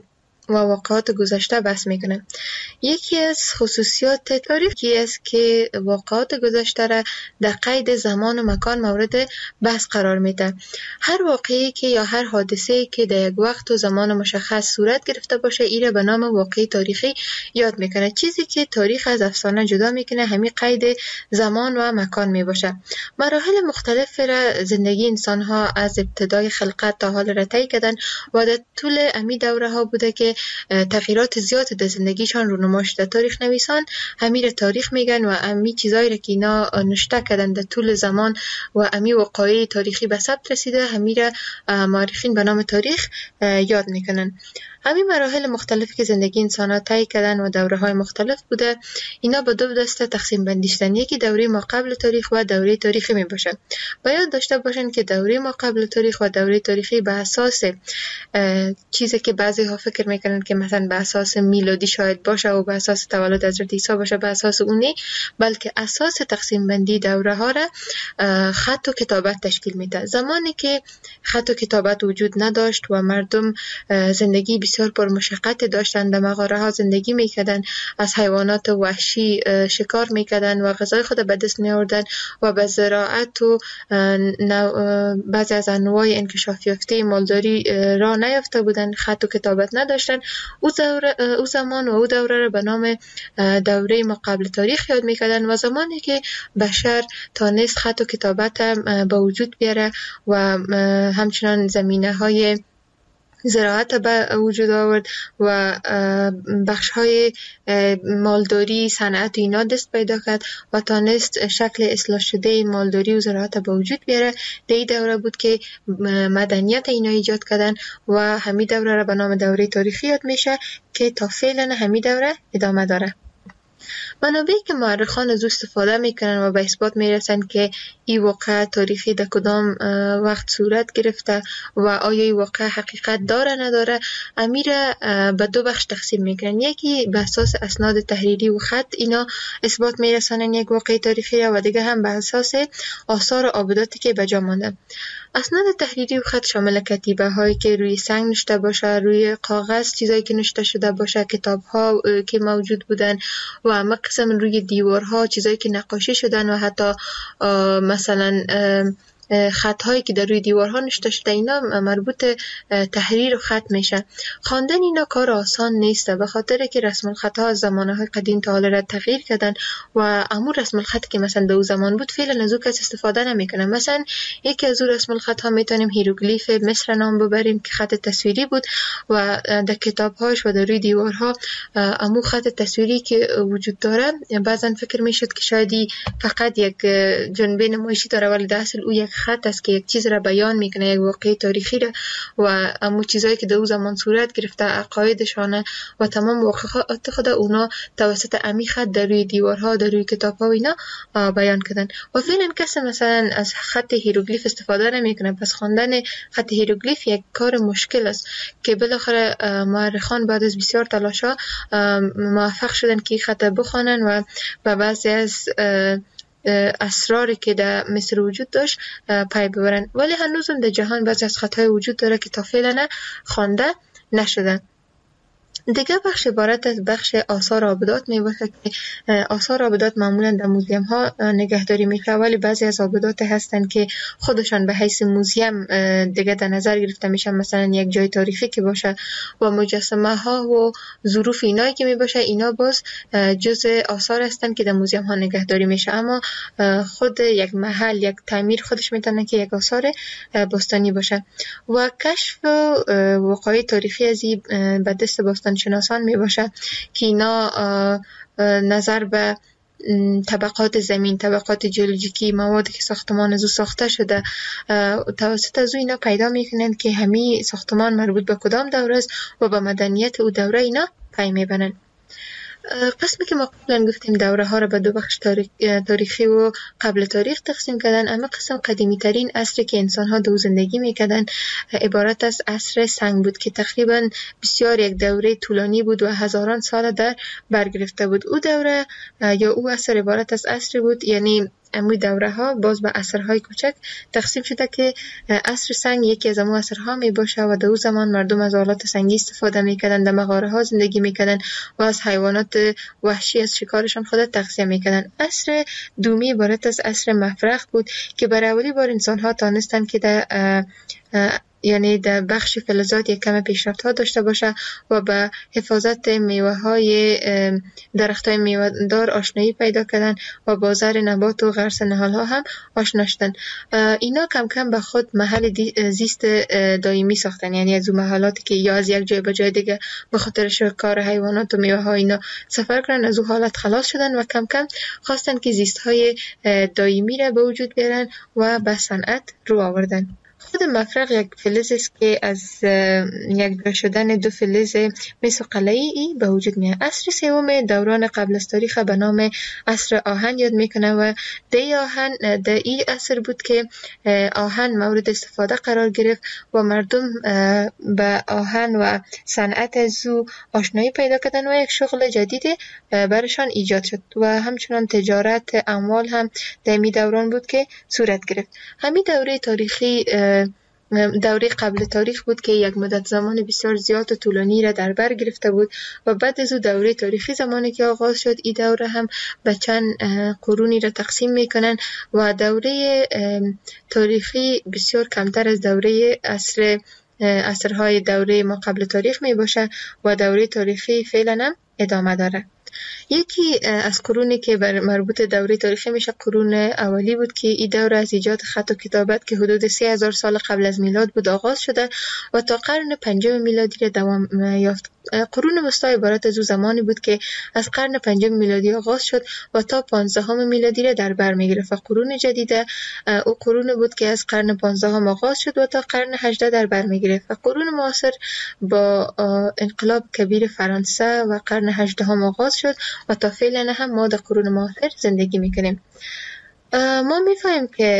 و واقعات گذشته بحث میکنه. یکی از خصوصیات تاریخی است که واقعات گذشته را در قید زمان و مکان مورد بحث قرار میده. هر واقعی که یا هر حادثه که در یک وقت و زمان مشخص صورت گرفته باشه ایره به نام واقعی تاریخی یاد میکنه. چیزی که تاریخ از افسانه جدا میکنه همین قید زمان و مکان میباشه. مراحل مختلف را زندگی انسان ها از ابتدای خلقت تا حال را طی کردن و در طول امی دوره ها بوده که تغییرات زیاد در زندگیشان رونما شده. تاریخ نویسان همین تاریخ میگن و امی چیزایی را که اینا نشته کردن در طول زمان و امی وقایع تاریخی به ثبت رسیده همین را مورخین به نام تاریخ یاد میکنن. همین مراحل مختلفی که زندگی انسان ها طی کردن و دوره های مختلف بوده اینا به دو دسته تقسیم بندی شدن. یکی دوره ما قبل تاریخ و دوره تاریخی می باشه. باید داشته باشن که دوره ما قبل تاریخ و دوره تاریخی به اساس چیزی که بعضی ها فکر میکنن که مثلا به اساس میلادی شاید باشه و به اساس تولد حضرت عیسی باشه، به اساس اونی، بلکه اساس تقسیم بندی دوره ها را خط و کتابت تشکیل میده. زمانی که خط و کتابت وجود نداشت و مردم زندگی بسیار پر مشقت داشتن، در مغاره ها زندگی میکردن، از حیوانات وحشی شکار میکردن و غذای خود به دست میآوردن و به زراعت و بعضی از انواع انکشاف یافته مالداری را نیافته بودن، خط و کتابت نداشتن. او, او زمان و او دوره را به نام دوره ما قبل تاریخ یاد میکردن و زمانی که بشر تانست خط و کتابت به وجود بیاره و همچنان زمینه های زراعت به وجود آورد و بخش های مالداری، صنعت اینا دست پیدا کرد و تانست شکل اصلاح شده مالداری و زراعت به وجود بیاره. در این دوره بود که مدنیت اینا ایجاد کردن و همین دوره را به نام دوره تاریخی یاد میشه که تا فعلا همین دوره ادامه داره. منابعی که مورخان از استفاده میکنن و به اثبات میرسن که این واقعه تاریخی در کدام وقت صورت گرفته و آیا این واقعه حقیقت داره نداره، امیر به دو بخش تقسیم میکنن. یکی به اساس اسناد تحریری و خط اینا اثبات میرسنن یک واقعه تاریخی و دیگه هم به اساس آثار و آبداتی که به جا مانده. اسناد تحریری و خط شامل کتیبه هایی که روی سنگ نشته باشه، روی کاغذ چیزایی که نشته شده باشه، کتاب ها که موجود بودن و اما قسم روی دیوارها چیزایی که نقاشی شدن و حتی مثلا خط هایی که در روی دیوارها نشته شده اینا مربوط تحریر و خط میشه. خواندن اینا کار آسان نیست به خاطر که رسم الخط ها از زمانه های قدیم تا حال را تغییر کردن و امور رسم الخط که مثلا در اون زمان بود فعلا از او کس استفاده نمیکنه. مثلا یکی از اون رسم الخط ها میتونیم هیروگلیف مصر نام ببریم که خط تصویری بود و در کتاب هاش و در روی دیوارها امور خط تصویری که وجود داره بعضا فکر میشد که شاید فقط یک جنبه نمایشی داره ولی در اصل او یک خط است که یک چیز را بیان میکنه، یک واقعه تاریخی را و امو چیزایی که در اون زمان صورت گرفته، عقایدشان و تمام واقعات خود اونا توسط امی خط در روی دیوارها، در روی کتابها و اینا بیان کردن. و فعلا کسی مثلا از خط هیروگلیف استفاده نمیکنه. پس خواندن خط هیروگلیف یک کار مشکل است که بالاخره مورخان بعد از بسیار تلاش‌ها موفق شدن که خط بخوانن و به بعضی از اسراری که در مصر وجود داشت پی ببرن. ولی هنوز در جهان بعضی از خطهای وجود داره که تا فعلا خوانده نشدن. دیگه بخش عبارت از بخش آثار آبدات می باشه که آثار آبدات معمولا در موزیم ها نگهداری میشه، ولی بعضی از آبدات هستن که خودشان به حیث موزیم دیگه در نظر گرفته میشن، مثلا یک جای تاریخی که باشه و مجسمه ها و ظروف اینایی که می باشه اینا باز جزء آثار هستن که در موزیم ها نگهداری میشه. اما خود یک محل، یک تعمیر خودش میتونه که یک آثار باستانی باشه. و کشف وقایع تاریخی از این به دست باستان شناسان می باشه که اینا نظر به طبقات زمین، طبقات جیولوژیکی، موادی که ساختمان از او ساخته شده توسط از او اینا پیدا میکنن که همین ساختمان مربوط به کدام دوره است و به مدنیت او دوره اینا پی میبرن. قسمی که ما قبلا گفتیم دوره ها را به دو بخش تاریخی و قبل تاریخ تقسیم کردن. اما قسم قدیمی ترین عصری که انسان ها دو زندگی میکردن عبارت از عصر سنگ بود که تقریبا بسیار یک دوره طولانی بود و هزاران سال در بر گرفته بود. او دوره یا او عصر عبارت از عصری بود، یعنی اموی دوره ها باز به عصرهای کوچک تقسیم شده که عصر سنگ یکی از امو عصرها می باشه و در اون زمان مردم از آلات سنگی استفاده میکردن، در مغاره ها زندگی میکردن و از حیوانات وحشی از شکارشان خود تغذیه میکردن. عصر دومی عبارت از عصر مفرخ بود که برای اولی بار انسان ها تانستن که در یعنی در بخش فلزات یک کم پیشرفت ها داشته باشه و به حفاظت میوه های درخت های میوه دار آشنایی پیدا کردن و بازار نبات و غرس نهال ها هم آشنا شدن. اینا کم کم به خود محل زیست دائمی ساختن، یعنی از اون محلاتی که یا از یک جای به جای دیگه به خاطر شکار حیوانات و میوه ها اینا سفر کردن، از اون حالت خلاص شدن و کم کم خواستن که زیست های دائمی را به وجود بیارن و به صنعت رو آوردن. خود مفرق یک فلز است که از یک جا شدن دو فلز مسوقله‌ای به وجود میاد. عصر سوم دوران قبل از تاریخ به نام عصر آهن یاد میکنه و دی آهن در این عصر بود که آهن مورد استفاده قرار گرفت و مردم به آهن و صنعت زو آشنایی پیدا کردن و یک شغل جدید برشان ایجاد شد و همچنان تجارت اموال هم در می دوران بود که صورت گرفت. همین دوره تاریخی دوره قبل تاریخ بود که یک مدت زمان بسیار زیاد و طولانی را در بر گرفته بود و بعد از او دوره تاریخی زمانی که آغاز شد این دوره هم به چند قرونی را تقسیم میکنن و دوره تاریخی بسیار کمتر از دوره عصر عصرهای دوره ما قبل تاریخ می باشه و دوره تاریخی فعلا هم ادامه داره. یکی از قرونی که بر مربوط دوره تاریخی میشه قرون اولی بود که این دوره از ایجاد خط و کتابت که حدود سه هزار سال قبل از میلاد بود آغاز شده و تا قرن پنجم میلادی را دوام یافت. قرون وسطی عبارت از او زمانی بود که از قرن پنجم میلادی آغاز شد و تا پانزدهم میلادی را در بر میگرفت و قرون جدیده او قرون بود که از قرن پانزدهم آغاز شد و تا قرن هجدهم در بر میگرفت و قرون معاصر با انقلاب کبیر فرانسه و قرن هجدهم آغاز شد و تا فعلا هم ما در قرون معاصر زندگی میکنیم. ما میفهمیم که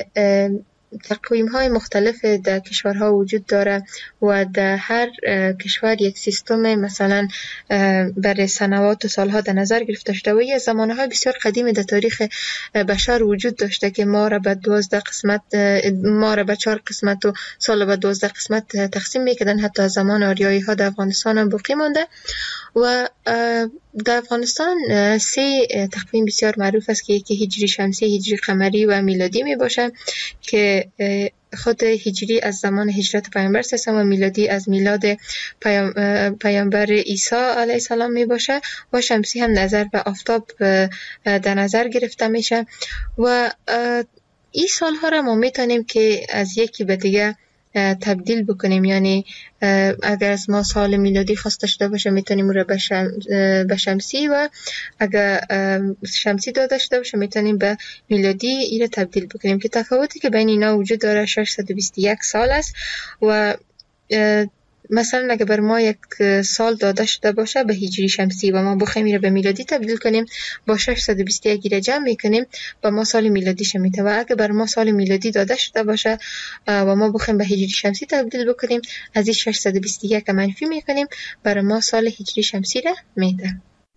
تقویم های مختلف در کشورها وجود داره و در هر کشور یک سیستم مثلا برای سنوات و سالها در نظر گرفته شده و یه زمانه های بسیار قدیمی در تاریخ بشر وجود داشته که ما را به دوازده قسمت ما را به چهار قسمت و سال به دوازده قسمت تقسیم میکردن. حتی از زمان آریایی ها در افغانستان هم باقی مانده و در افغانستان سه تقویم بسیار معروف است که یکی هجری شمسی، هجری قمری و میلادی می باشه که خود هجری از زمان هجرت پیامبر است و میلادی از میلاد پیامبر عیسی علیه السلام می باشه و شمسی هم نظر به آفتاب در نظر گرفته میشه و این سالها را ما میتونیم که از یکی به دیگه تبدیل بکنیم، یعنی اگر از ما سال میلادی خواسته شده باشه میتونیم اون را به شم... شمسی و اگر شمسی داده شده باشه میتونیم به میلادی این را تبدیل بکنیم که تفاوتی که بین اینا وجود داره ششصد و بیست و یک سال است و مثلا اگر بر ما یک سال داده شده باشه به هجری شمسی و ما بخوایم را به میلادی تبدیل کنیم با ششصد و بیست و یک را جمع میکنیم با ما سال میلادی شمیته و اگر بر ما سال میلادی داده شده باشه و ما بخوایم به هجری شمسی تبدیل بکنیم از این ششصد و بیست و یک منفی میکنیم بر ما سال هجری شمسی را میده.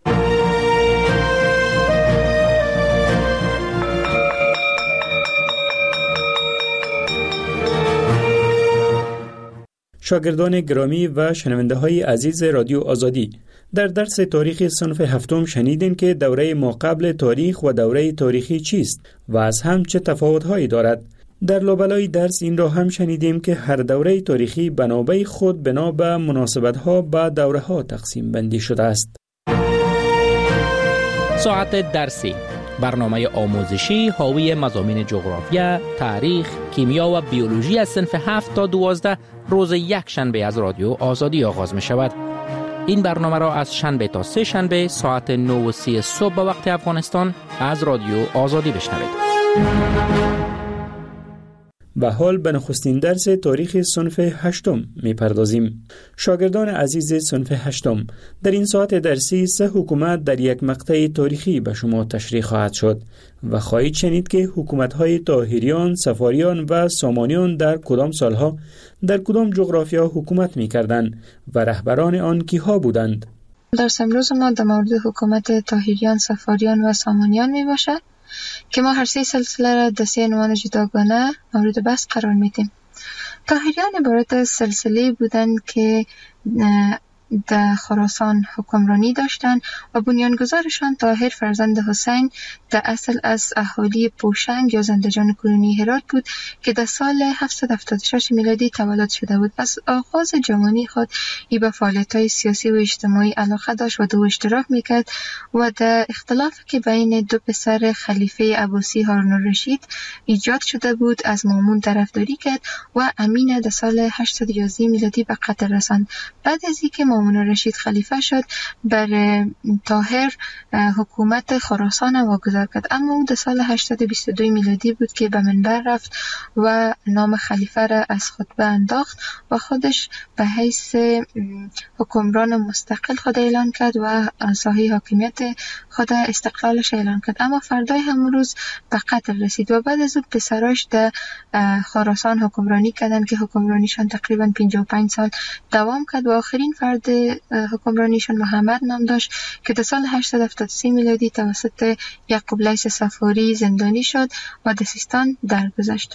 شاگردان گرامی و شنونده های عزیز رادیو آزادی، در درس تاریخ صنف هفتم شنیدیم که دوره ما قبل تاریخ و دوره تاریخی چیست و از هم چه تفاوت هایی دارد. در لابلای درس این را هم شنیدیم که هر دوره تاریخی بنابه خود بنا به مناسبت ها به دوره ها تقسیم بندی شده است. ساعت درسی، برنامه آموزشی حاوی مضامین جغرافیا، تاریخ، کیمیا و بیولوژی از صنف هفت تا دوازده روز یک شنبه از رادیو آزادی آغاز می شود. این برنامه را از شنبه تا سه شنبه ساعت نه و سی صبح به وقت افغانستان از رادیو آزادی بشنوید. و حال به نخستین درس تاریخ صنف هشتم می پردازیم. شاگردان عزیز صنف هشتم، در این ساعت درسی سه حکومت در یک مقطع تاریخی به شما تشریح خواهد شد و خواهید شنید که حکومت‌های طاهریان، صفاریان و سامانیان در کدام سالها در کدام جغرافیا حکومت می‌کردند و رهبران آن کیها بودند. درس امروز ما در مورد حکومت طاهریان، صفاریان و سامانیان می باشه. که ما هر سه سلسله را در سه عنوان جداگانه مورد بحث قرار میدیم. طاهریان عبارت از سلسله بودند که در خراسان حکمرانی داشتند و بنیانگذارشان طاهر فرزند حسین در اصل از اهالی پوشنگ یا زندجان کنونی هرات بود که در سال هفتصد و هفتاد و شش میلادی تولد شده بود. از آغاز جوانی خود ای به فعالیت‌های سیاسی و اجتماعی علاقه داشت و دو اشتراک میکرد و در اختلاف که بین دو پسر خلیفه عباسی هارون الرشید ایجاد شده بود از مامون طرفداری کرد و امین در سال هشتصد و یازده میلادی به قتل رساند. بعد از اینکه مامون الرشید خلیفه شد بر طاهر حکومت خراسان واگذار کرد، اما او در سال هشتصد و بیست و دو میلادی بود که به منبر رفت و نام خلیفه را از خطبه انداخت و خودش به حیث حکمران مستقل خود اعلان کرد و ساحه حاکمیت خود استقلالش اعلان کرد. اما فردای همون روز به قتل رسید و بعد از او پسراش در خراسان حکمرانی کردند که حکمرانیشان تقریبا پنجاه و پنج سال دوام کرد و آخرین فرد حکمرانیشان محمد نام داشت که در سال هشتصد و هفتاد و سه میلادی توسط یعقوب لیث صفاری زندانی شد و در سیستان درگذشت.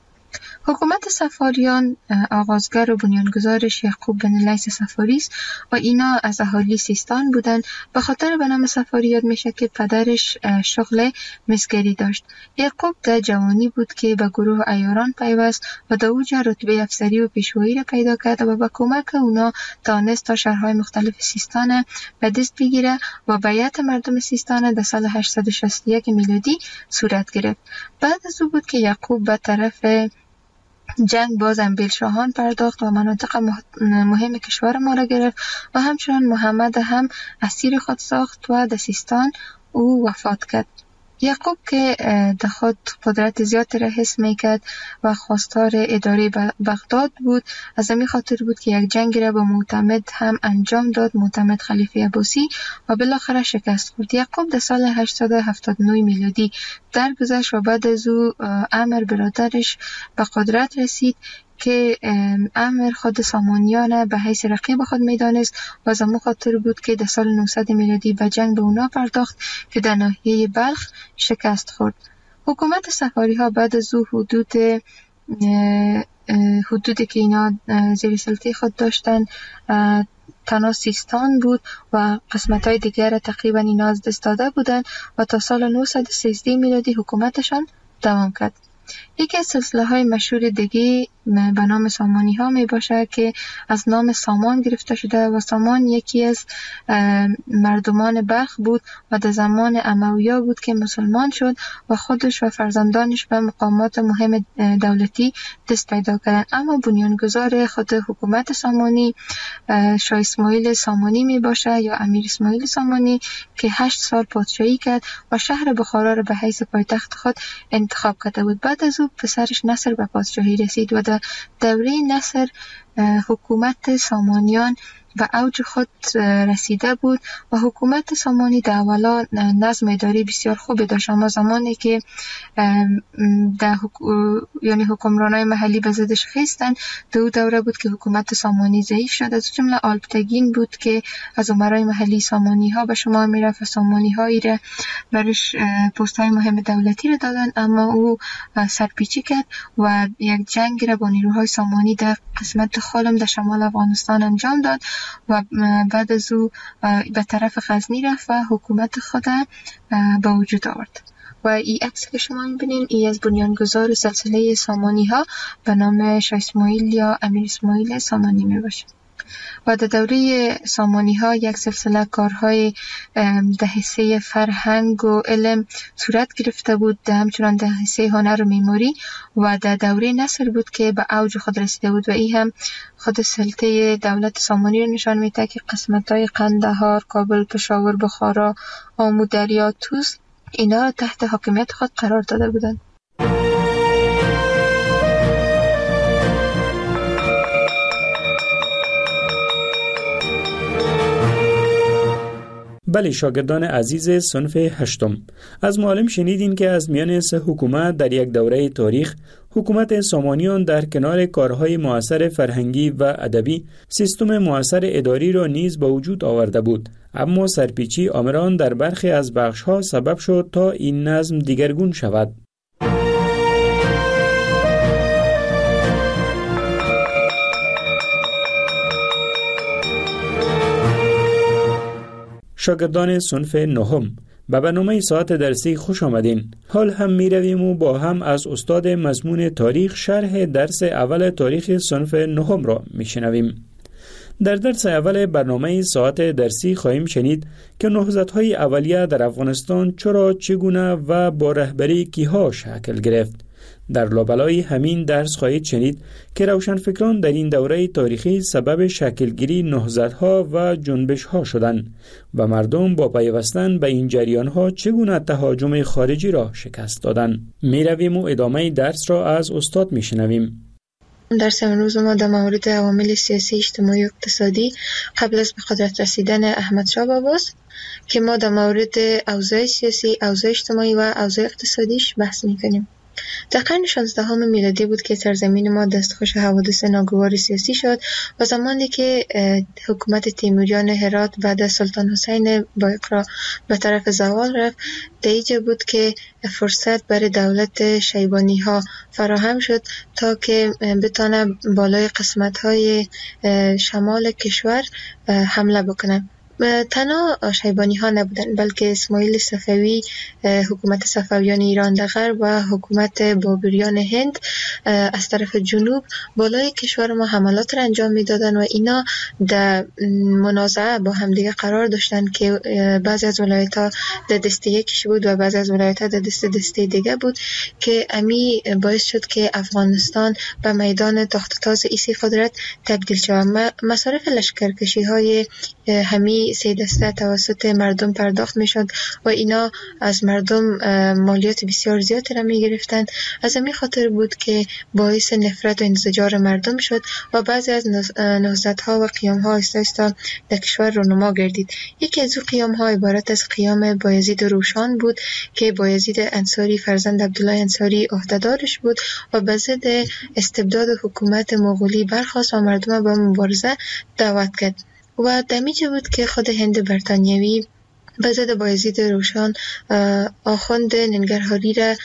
حکومت صفاریان آغازگر و بنیانگذارش یعقوب بن لیث صفاری است و اینا از اهالی سیستان بودند. به خاطر به نام صفاری یاد میشه که پدرش شغل مسگری داشت. یعقوب در جوانی بود که به گروه عیاران پیوست و در اوج رتبه افسری و پیشوایی را پیدا کرد و با کمک اونا توانست تا شهرهای مختلف سیستان به دست بگیره و بیعت مردم سیستان در سال هشتصد و شصت و یک میلادی صورت گرفت. بعد از او بود که یعقوب به طرف جنگ باز انبیل شاهان پرداخت و مناطق مهم کشور ما را گرفت و همچنان محمد هم اسیر خود ساخت و در سیستان او وفات کرد. یعقوب که در خود قدرت زیادی را حس میکرد و خواستار اداره بغداد بود، از همین خاطر بود که یک جنگ را با معتمد هم انجام داد، معتمد خلیفه عباسی، و بالاخره شکست خورد. یعقوب در سال هشتصد و هفتاد و نه میلادی درگذشت و بعد از او عمر برادرش به قدرت رسید که عمر خود سامانیان به حیث رقیب خود میدانست و از همون خاطر بود که در سال نهصد میلادی به جنگ به اونا پرداخت که در ناحیه بلخ شکست خورد. حکومت صفاری ها بعد از او حدود حدودی که اینا زیر سلطه خود داشتن تنها سیستان بود و قسمت های دیگر تقریبا اینا از دست داده بودند و تا سال نهصد و سیزده میلادی حکومتشان دوام کرد. یکی از سلسله های مشهور دیگه به نام سامانی ها می باشه که از نام سامان گرفته شده و سامان یکی از مردمان بلخ بود و در زمان امویا بود که مسلمان شد و خودش و فرزندانش به مقامات مهم دولتی دست پیدا کردند. اما بنیانگذار خود حکومت سامانی شاه اسماعیل سامانی می باشه یا امیر اسماعیل سامانی که هشت سال پادشاهی کرد و شهر بخارا را به حیث پایتخت خود انتخاب کرده بود. بعد از او پسرش نصر به پادشاهی رسید و در دوره نصر حکومت سامانیان و اوج خود رسیده بود و حکومت سامانی در اولا نظم اداری بسیار خوبی داشت، اما زمانی که در حک... یعنی حکمرانای محلی به ضدش خیستند دو دوره بود که حکومت سامانی ضعیف شد. از جمله آلپتگین بود که از امرای محلی سامانی ها به شما میرفت و سامانی هایی را برش پست های مهم دولتی را دادن، اما او سرپیچی کرد و یک جنگ را با نیروهای سامانی در قسمت خالم در شمال افغانستان انجام داد و بعد از او به طرف غزنی رفت و حکومت خود به وجود آورد. و این عکس که شما می‌بینین ای از بنیانگذار سلسله سامانی ها به نام شاه اسماعیل یا امیر اسماعیل سامانی می باشه. و در دوره سامانی ها یک سلسله کارهای در حصه فرهنگ و علم صورت گرفته بود، در همچنان در حصه هنر و معماری، و در دوره نصر بود که به اوج خود رسیده بود و این هم خود سلطه دولت سامانی رو نشان میده که قسمت‌های قندهار، کابل، پشاور، بخارا، آمو دریا، توس اینا تحت حاکمیت خود قرار داده بودند. بله شاگردان عزیز صنف هشتم، از معلم شنیدین که از میان سه حکومت در یک دوره تاریخ حکومت سامانیان در کنار کارهای مؤثر فرهنگی و ادبی سیستم مؤثر اداری را نیز به وجود آورده بود، اما سرپیچی آمران در برخی از بخش‌ها سبب شد تا این نظم دیگرگون شود. شاگردان صنف نهم، به برنامه ساعت درسی خوش آمدین. حال هم می رویم و با هم از استاد مضمون تاریخ شرح درس اول تاریخ صنف نهم را می شنویم. در درس اول برنامه ساعت درسی خواهیم شنید که نهضت‌های اولیه در افغانستان چرا، چگونه و با رهبری کیها شکل گرفت. در لابلای همین درس خواهید شنید که روشنفکران در این دوره تاریخی سبب شکلگیری نهضت‌ها و جنبش‌ها شدند و مردم با پیوستن به این جریان‌ها چگونه تهاجم خارجی را شکست دادند. می‌رویم و ادامه درس را از استاد می‌شنویم. درس امروز ما در مورد عوامل سیاسی، اجتماعی و اقتصادی قبل از به قدرت رسیدن احمدشاه باباست که ما در مورد اوضاع سیاسی، اوضاع اجتماعی و اوضاع اقتصادیش بحث می‌کنیم. در قرن شانزدهم میلادی بود که سرزمین ما دستخوش حوادث ناگوار سیاسی شد و زمانی که حکومت تیموریان هرات بعد از سلطان حسین با اقرا به طرف زوال رفت، دیجه بود که فرصت برای دولت شیبانی ها فراهم شد تا که بتانه بالای قسمت های شمال کشور حمله بکنه. تنها شیبانی ها نبودن، بلکه اسماعیل صفوی، حکومت صفویان ایران در غرب و حکومت بابریان هند از طرف جنوب بالای کشور ما حملات را انجام میدادن و اینا در منازعه با همدیگه قرار داشتن که بعضی از ولایت ها در دسته یکیش بود و بعضی از ولایت ها در دسته دسته دیگه بود که امی باعث شد که افغانستان به میدان تخت تاز ایسی قدرت تبدیل شود. مصارف لشکرکشی های همی سه دسته توسط مردم پرداخت می شد و اینا از مردم مالیات بسیار زیاد را می گرفتند. از همین خاطر بود که باعث نفرت و انزجار مردم شد و بعضی از نهضت ها و قیام ها آهسته آهسته در کشور رونما گردید. یکی از او قیام ها عبارت از قیام بایزید روشان بود که بایزید انصاری فرزند عبدالله انصاری عهده‌دارش بود و به ضد استبداد حکومت مغولی برخاست و مردم به مبارزه دعوت کرد. و دمیجه بود که خود هند برطانیوی به ضد بایزید روشان آخوند ننگرهاری را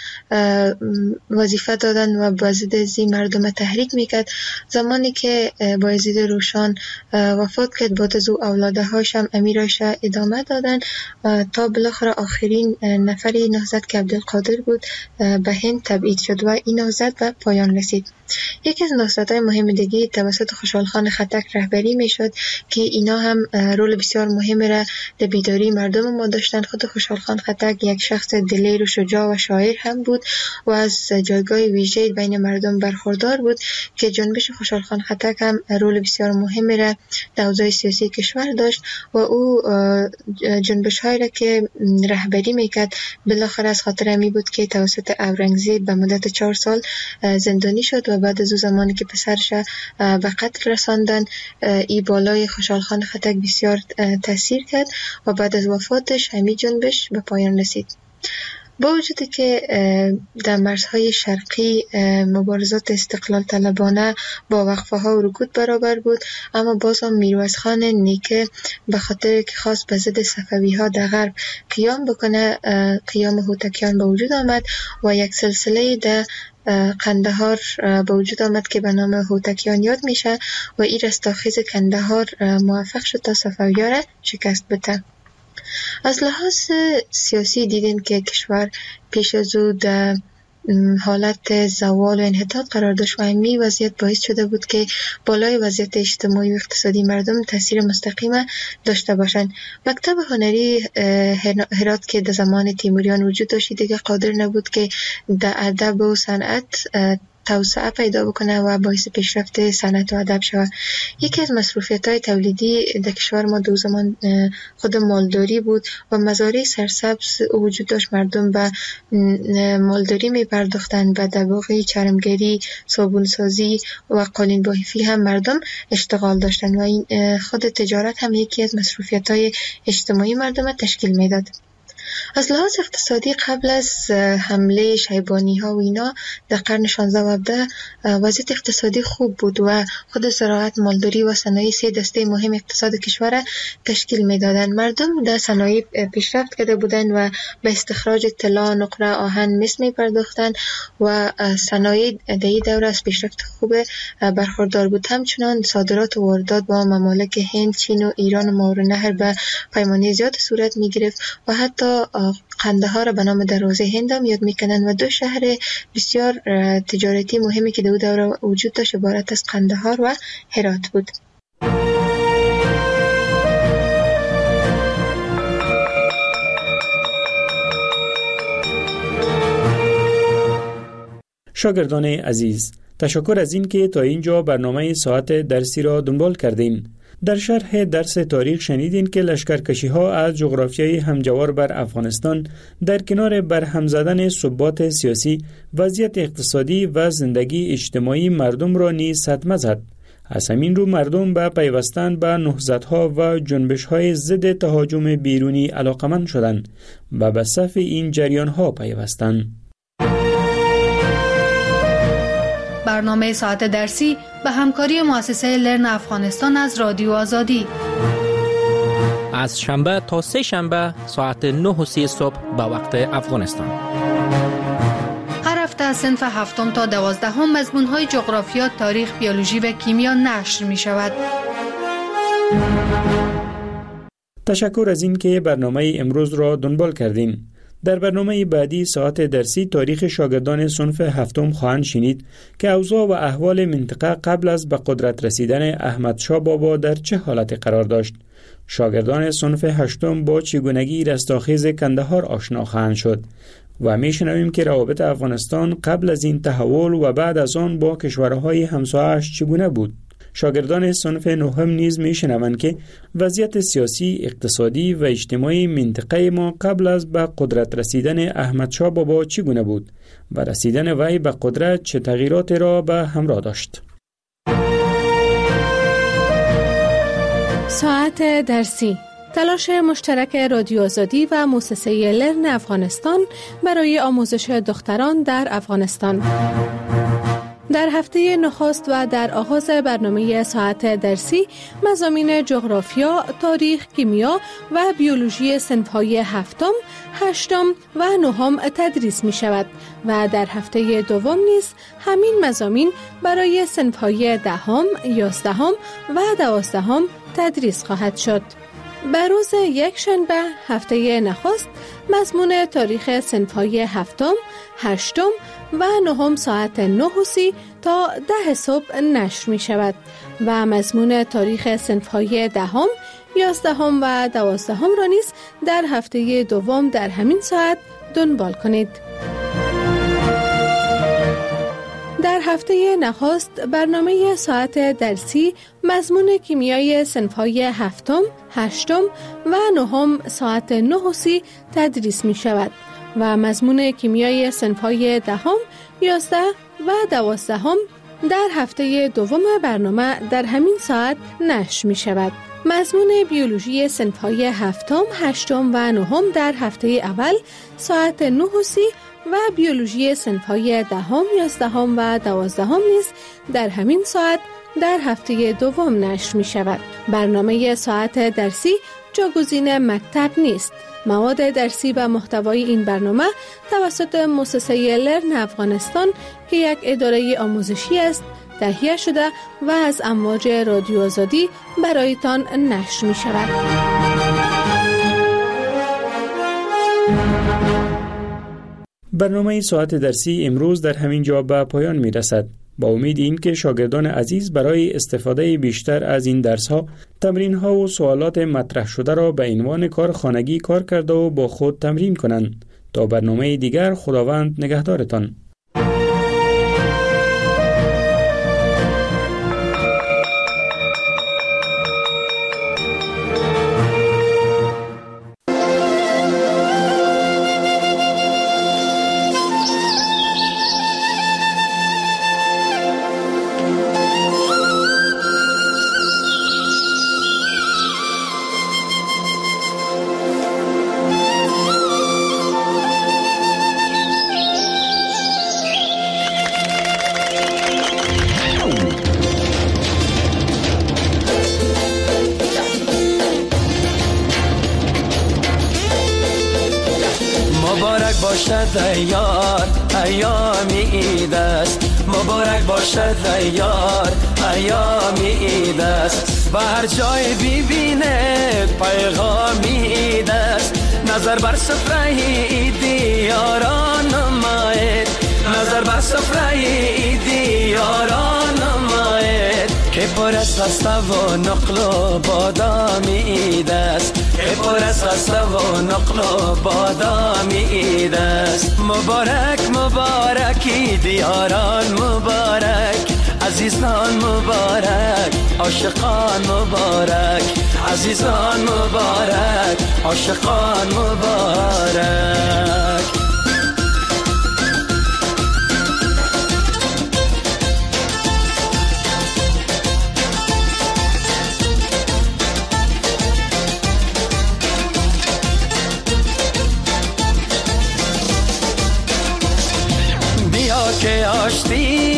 وظیفه دادن و به ضد زی مردم تحریک میکرد. زمانی که بایزید روشان وفات کرد، بعد از او اولاده هاش هم امیرش ادامه دادن تا بالاخره آخرین نفری نهضت که عبدالقادر بود به هند تبعید شد و این نهضت به پایان رسید. یکی از نهضت‌های مهم دیگه توسط خوشحال خان خټک رهبری میشد که اینا هم رول بسیار مهم را در بیداری مردم ما داشتن. خود خوشحال خان خټک یک شخص دلیر و شجاع و شاعر هم بود و از جایگاه ویژه‌ای بین مردم برخوردار بود که جنبش خوشحال خان خټک هم رول بسیار مهم را در اوضاع سیاسی کشور داشت و او جنبش‌هایی را که رهبری میکرد بالاخره از خاطر همی بود که توسط اورنگزیب به مدت چهار سال زندانی شد و بعد از او زمانی که پسرش به قتل رساندن، ای بالای خوشحال خان خټک بسیار تاثیر کرد و بعد از وفاتش همین جنبش به پایان رسید. با وجودی که در مرزهای شرقی مبارزات استقلال طلبانه با وقفه ها و رکود برابر بود، اما باز هم میرویس خان نیکه به خاطر که خواست به ضد صفوی ها در غرب قیام بکنه، قیام هوتکیان به وجود آمد و یک سلسله در قندهار به وجود آمد که به نام هوتکیان یاد میشه و این رستاخیز کندهار موفق شد تا صفوی‌ها را شکست بده. از لحاظ سیاسی دیدیم که کشور پیش از او در حالت زوال و انحطاط قرار داشت و همین وضعیت باعث شده بود که بالای وضعیت اجتماعی و اقتصادی مردم تاثیر مستقیم داشته باشند. مکتب هنری هرات که در زمان تیموریان وجود داشت دیگه قادر نبود که در ادب و صنعت توسعه پیدا بکنه و باعث پیشرفت صنعت و ادب شود. یکی از مصروفیت‌های تولیدی در کشور ما دو زمان خود مالداری بود و مزارع سرسبز وجود داشت. مردم به مالداری می پرداختند و در واقع چرمگری، صابونسازی و قالین بافی هم مردم اشتغال داشتند و این خود تجارت هم یکی از مصروفیت‌های اجتماعی مردم تشکیل میداد. از لحاظ اقتصادی قبل از حمله شیبانی ها و اینا در قرن شانزده و هفده وضعیت اقتصادی خوب بود و خود زراعت، مالداری و صنایع سه دسته مهم اقتصاد کشور تشکیل میدادند. مردم در صنایع پیشرفت کرده بودند و به استخراج طلا، نقره، آهن، مس می پرداختند و صنایع در این دوره از پیشرفت خوب برخوردار بود. همچنان صادرات و واردات با ممالک هند، چین و ایران و ماورالنهر به پیمانه زیاد صورت می گرفت و حتی قندهار را به نام دروازه هند هم یاد میکنن و دو شهر بسیار تجارتی مهمی که در دوره وجود داشت عبارت از قندهار و هرات بود. شاگردان عزیز، تشکر از این که تا اینجا برنامه ساعت درسی را دنبال کردین. در شرح درس تاریخ شنیدین که لشکرکشی ها از جغرافیای همجوار بر افغانستان در کنار برهم زدن ثبات سیاسی، وضعیت اقتصادی و زندگی اجتماعی مردم را نیز صدمه زد. از همین رو مردم به پیوستن به نهضت‌ها و جنبش‌های ضد تهاجم بیرونی علاقمند شدند و به صف این جریان‌ها پیوستند. برنامه ساعت درسی به همکاری مؤسسه لرن افغانستان از رادیو آزادی از شنبه تا سه شنبه ساعت نه و سی صبح به وقت افغانستان. هر هفته از صنف هفتم تا دوازدهم مضمون‌های جغرافیا، تاریخ، بیولوژی و کیمیا نشر می شود. تشکر از این که برنامه امروز را دنبال کردین. در برنامه بعدی ساعت درسی تاریخ شاگردان صنف هفتم خواهند شنید که اوضاع و احوال منطقه قبل از به قدرت رسیدن احمد شاه بابا در چه حالتی قرار داشت. شاگردان صنف هشتم با چگونگی رستاخیز کندهار آشنا خواهند شد و میشنویم که روابط افغانستان قبل از این تحول و بعد از آن با کشورهای همسایه‌اش چگونه بود. شاگردان صنف نهم نیز میشنوند که وضعیت سیاسی، اقتصادی و اجتماعی منطقه ما قبل از به قدرت رسیدن احمد شاه بابا چگونه بود و رسیدن وی به قدرت چه تغییرات را به همراه داشت. ساعت درسی، تلاش مشترک رادیو آزادی و مؤسسه لرن افغانستان برای آموزش دختران در افغانستان. در هفته نخست و در آغاز برنامه ساعت درسی مضامین جغرافیا، تاریخ، کیمیا و بیولوژی صنف‌های هفتم، هشتم و نهم تدریس می شود و در هفته دوم نیز همین مضامین برای صنف‌های دهم، یازدهم و دوازدهم تدریس خواهد شد. بر روز یک شنبه هفته نخست مضمون تاریخ صنف‌های هفتم، هشتم و نهم ساعت نه و سی تا ده صبح نشر می شود و مضمون تاریخ صنف‌های دهم، یازدهم و دوازدهم را نیز در هفته دوم در همین ساعت دنبال کنید. در هفته نخست برنامه ساعت درسی مضمون کیمیای صنف‌های هفتم، هشتم و نهم ساعت نه و سی تدریس می شود و مضمون کیمیای صنف‌های دهم، یازده و دوازدهم در هفته دوم برنامه در همین ساعت نشر می شود. مضمون بیولوژی صنف‌های هفتم، هشتم و نهم در هفته اول ساعت نه و سی و بیولوژی صنف‌های دهم، یازدهم و دوازدهم نیز در همین ساعت در هفته دوم نشر می شود. برنامه ساعت درسی جاگزین مکتب نیست. مواد درسی و محتوای این برنامه توسط مؤسسه لرن افغانستان که یک اداره آموزشی است تهیه شده و از امواج رادیو آزادی برایتان نشر می شود. برنامه ساعت درسی امروز در همین جا به پایان می رسد. با امید این که شاگردان عزیز برای استفاده بیشتر از این درس‌ها، تمرین‌ها و سوالات مطرح شده را به عنوان کار خانگی کار کرده و با خود تمرین کنند. تا برنامه دیگر، خداوند نگهدارتان. باشد ای یار ایام عید است، مبارک باشد ای یار ایام عید است. و هر جای ببینه پیغام عید است، نظر بر سفره عیدی یاران نماید، نظر بر سفره عیدی یاران نماید. که پر از خسته و نقل و بادام عید است، که پر از خسته و نقل و بادام عید است. مبارک مبارک عید یاران مبارک، عزیزان مبارک عاشقان مبارک، عزیزان مبارک عاشقان مبارک. بیا که آشتی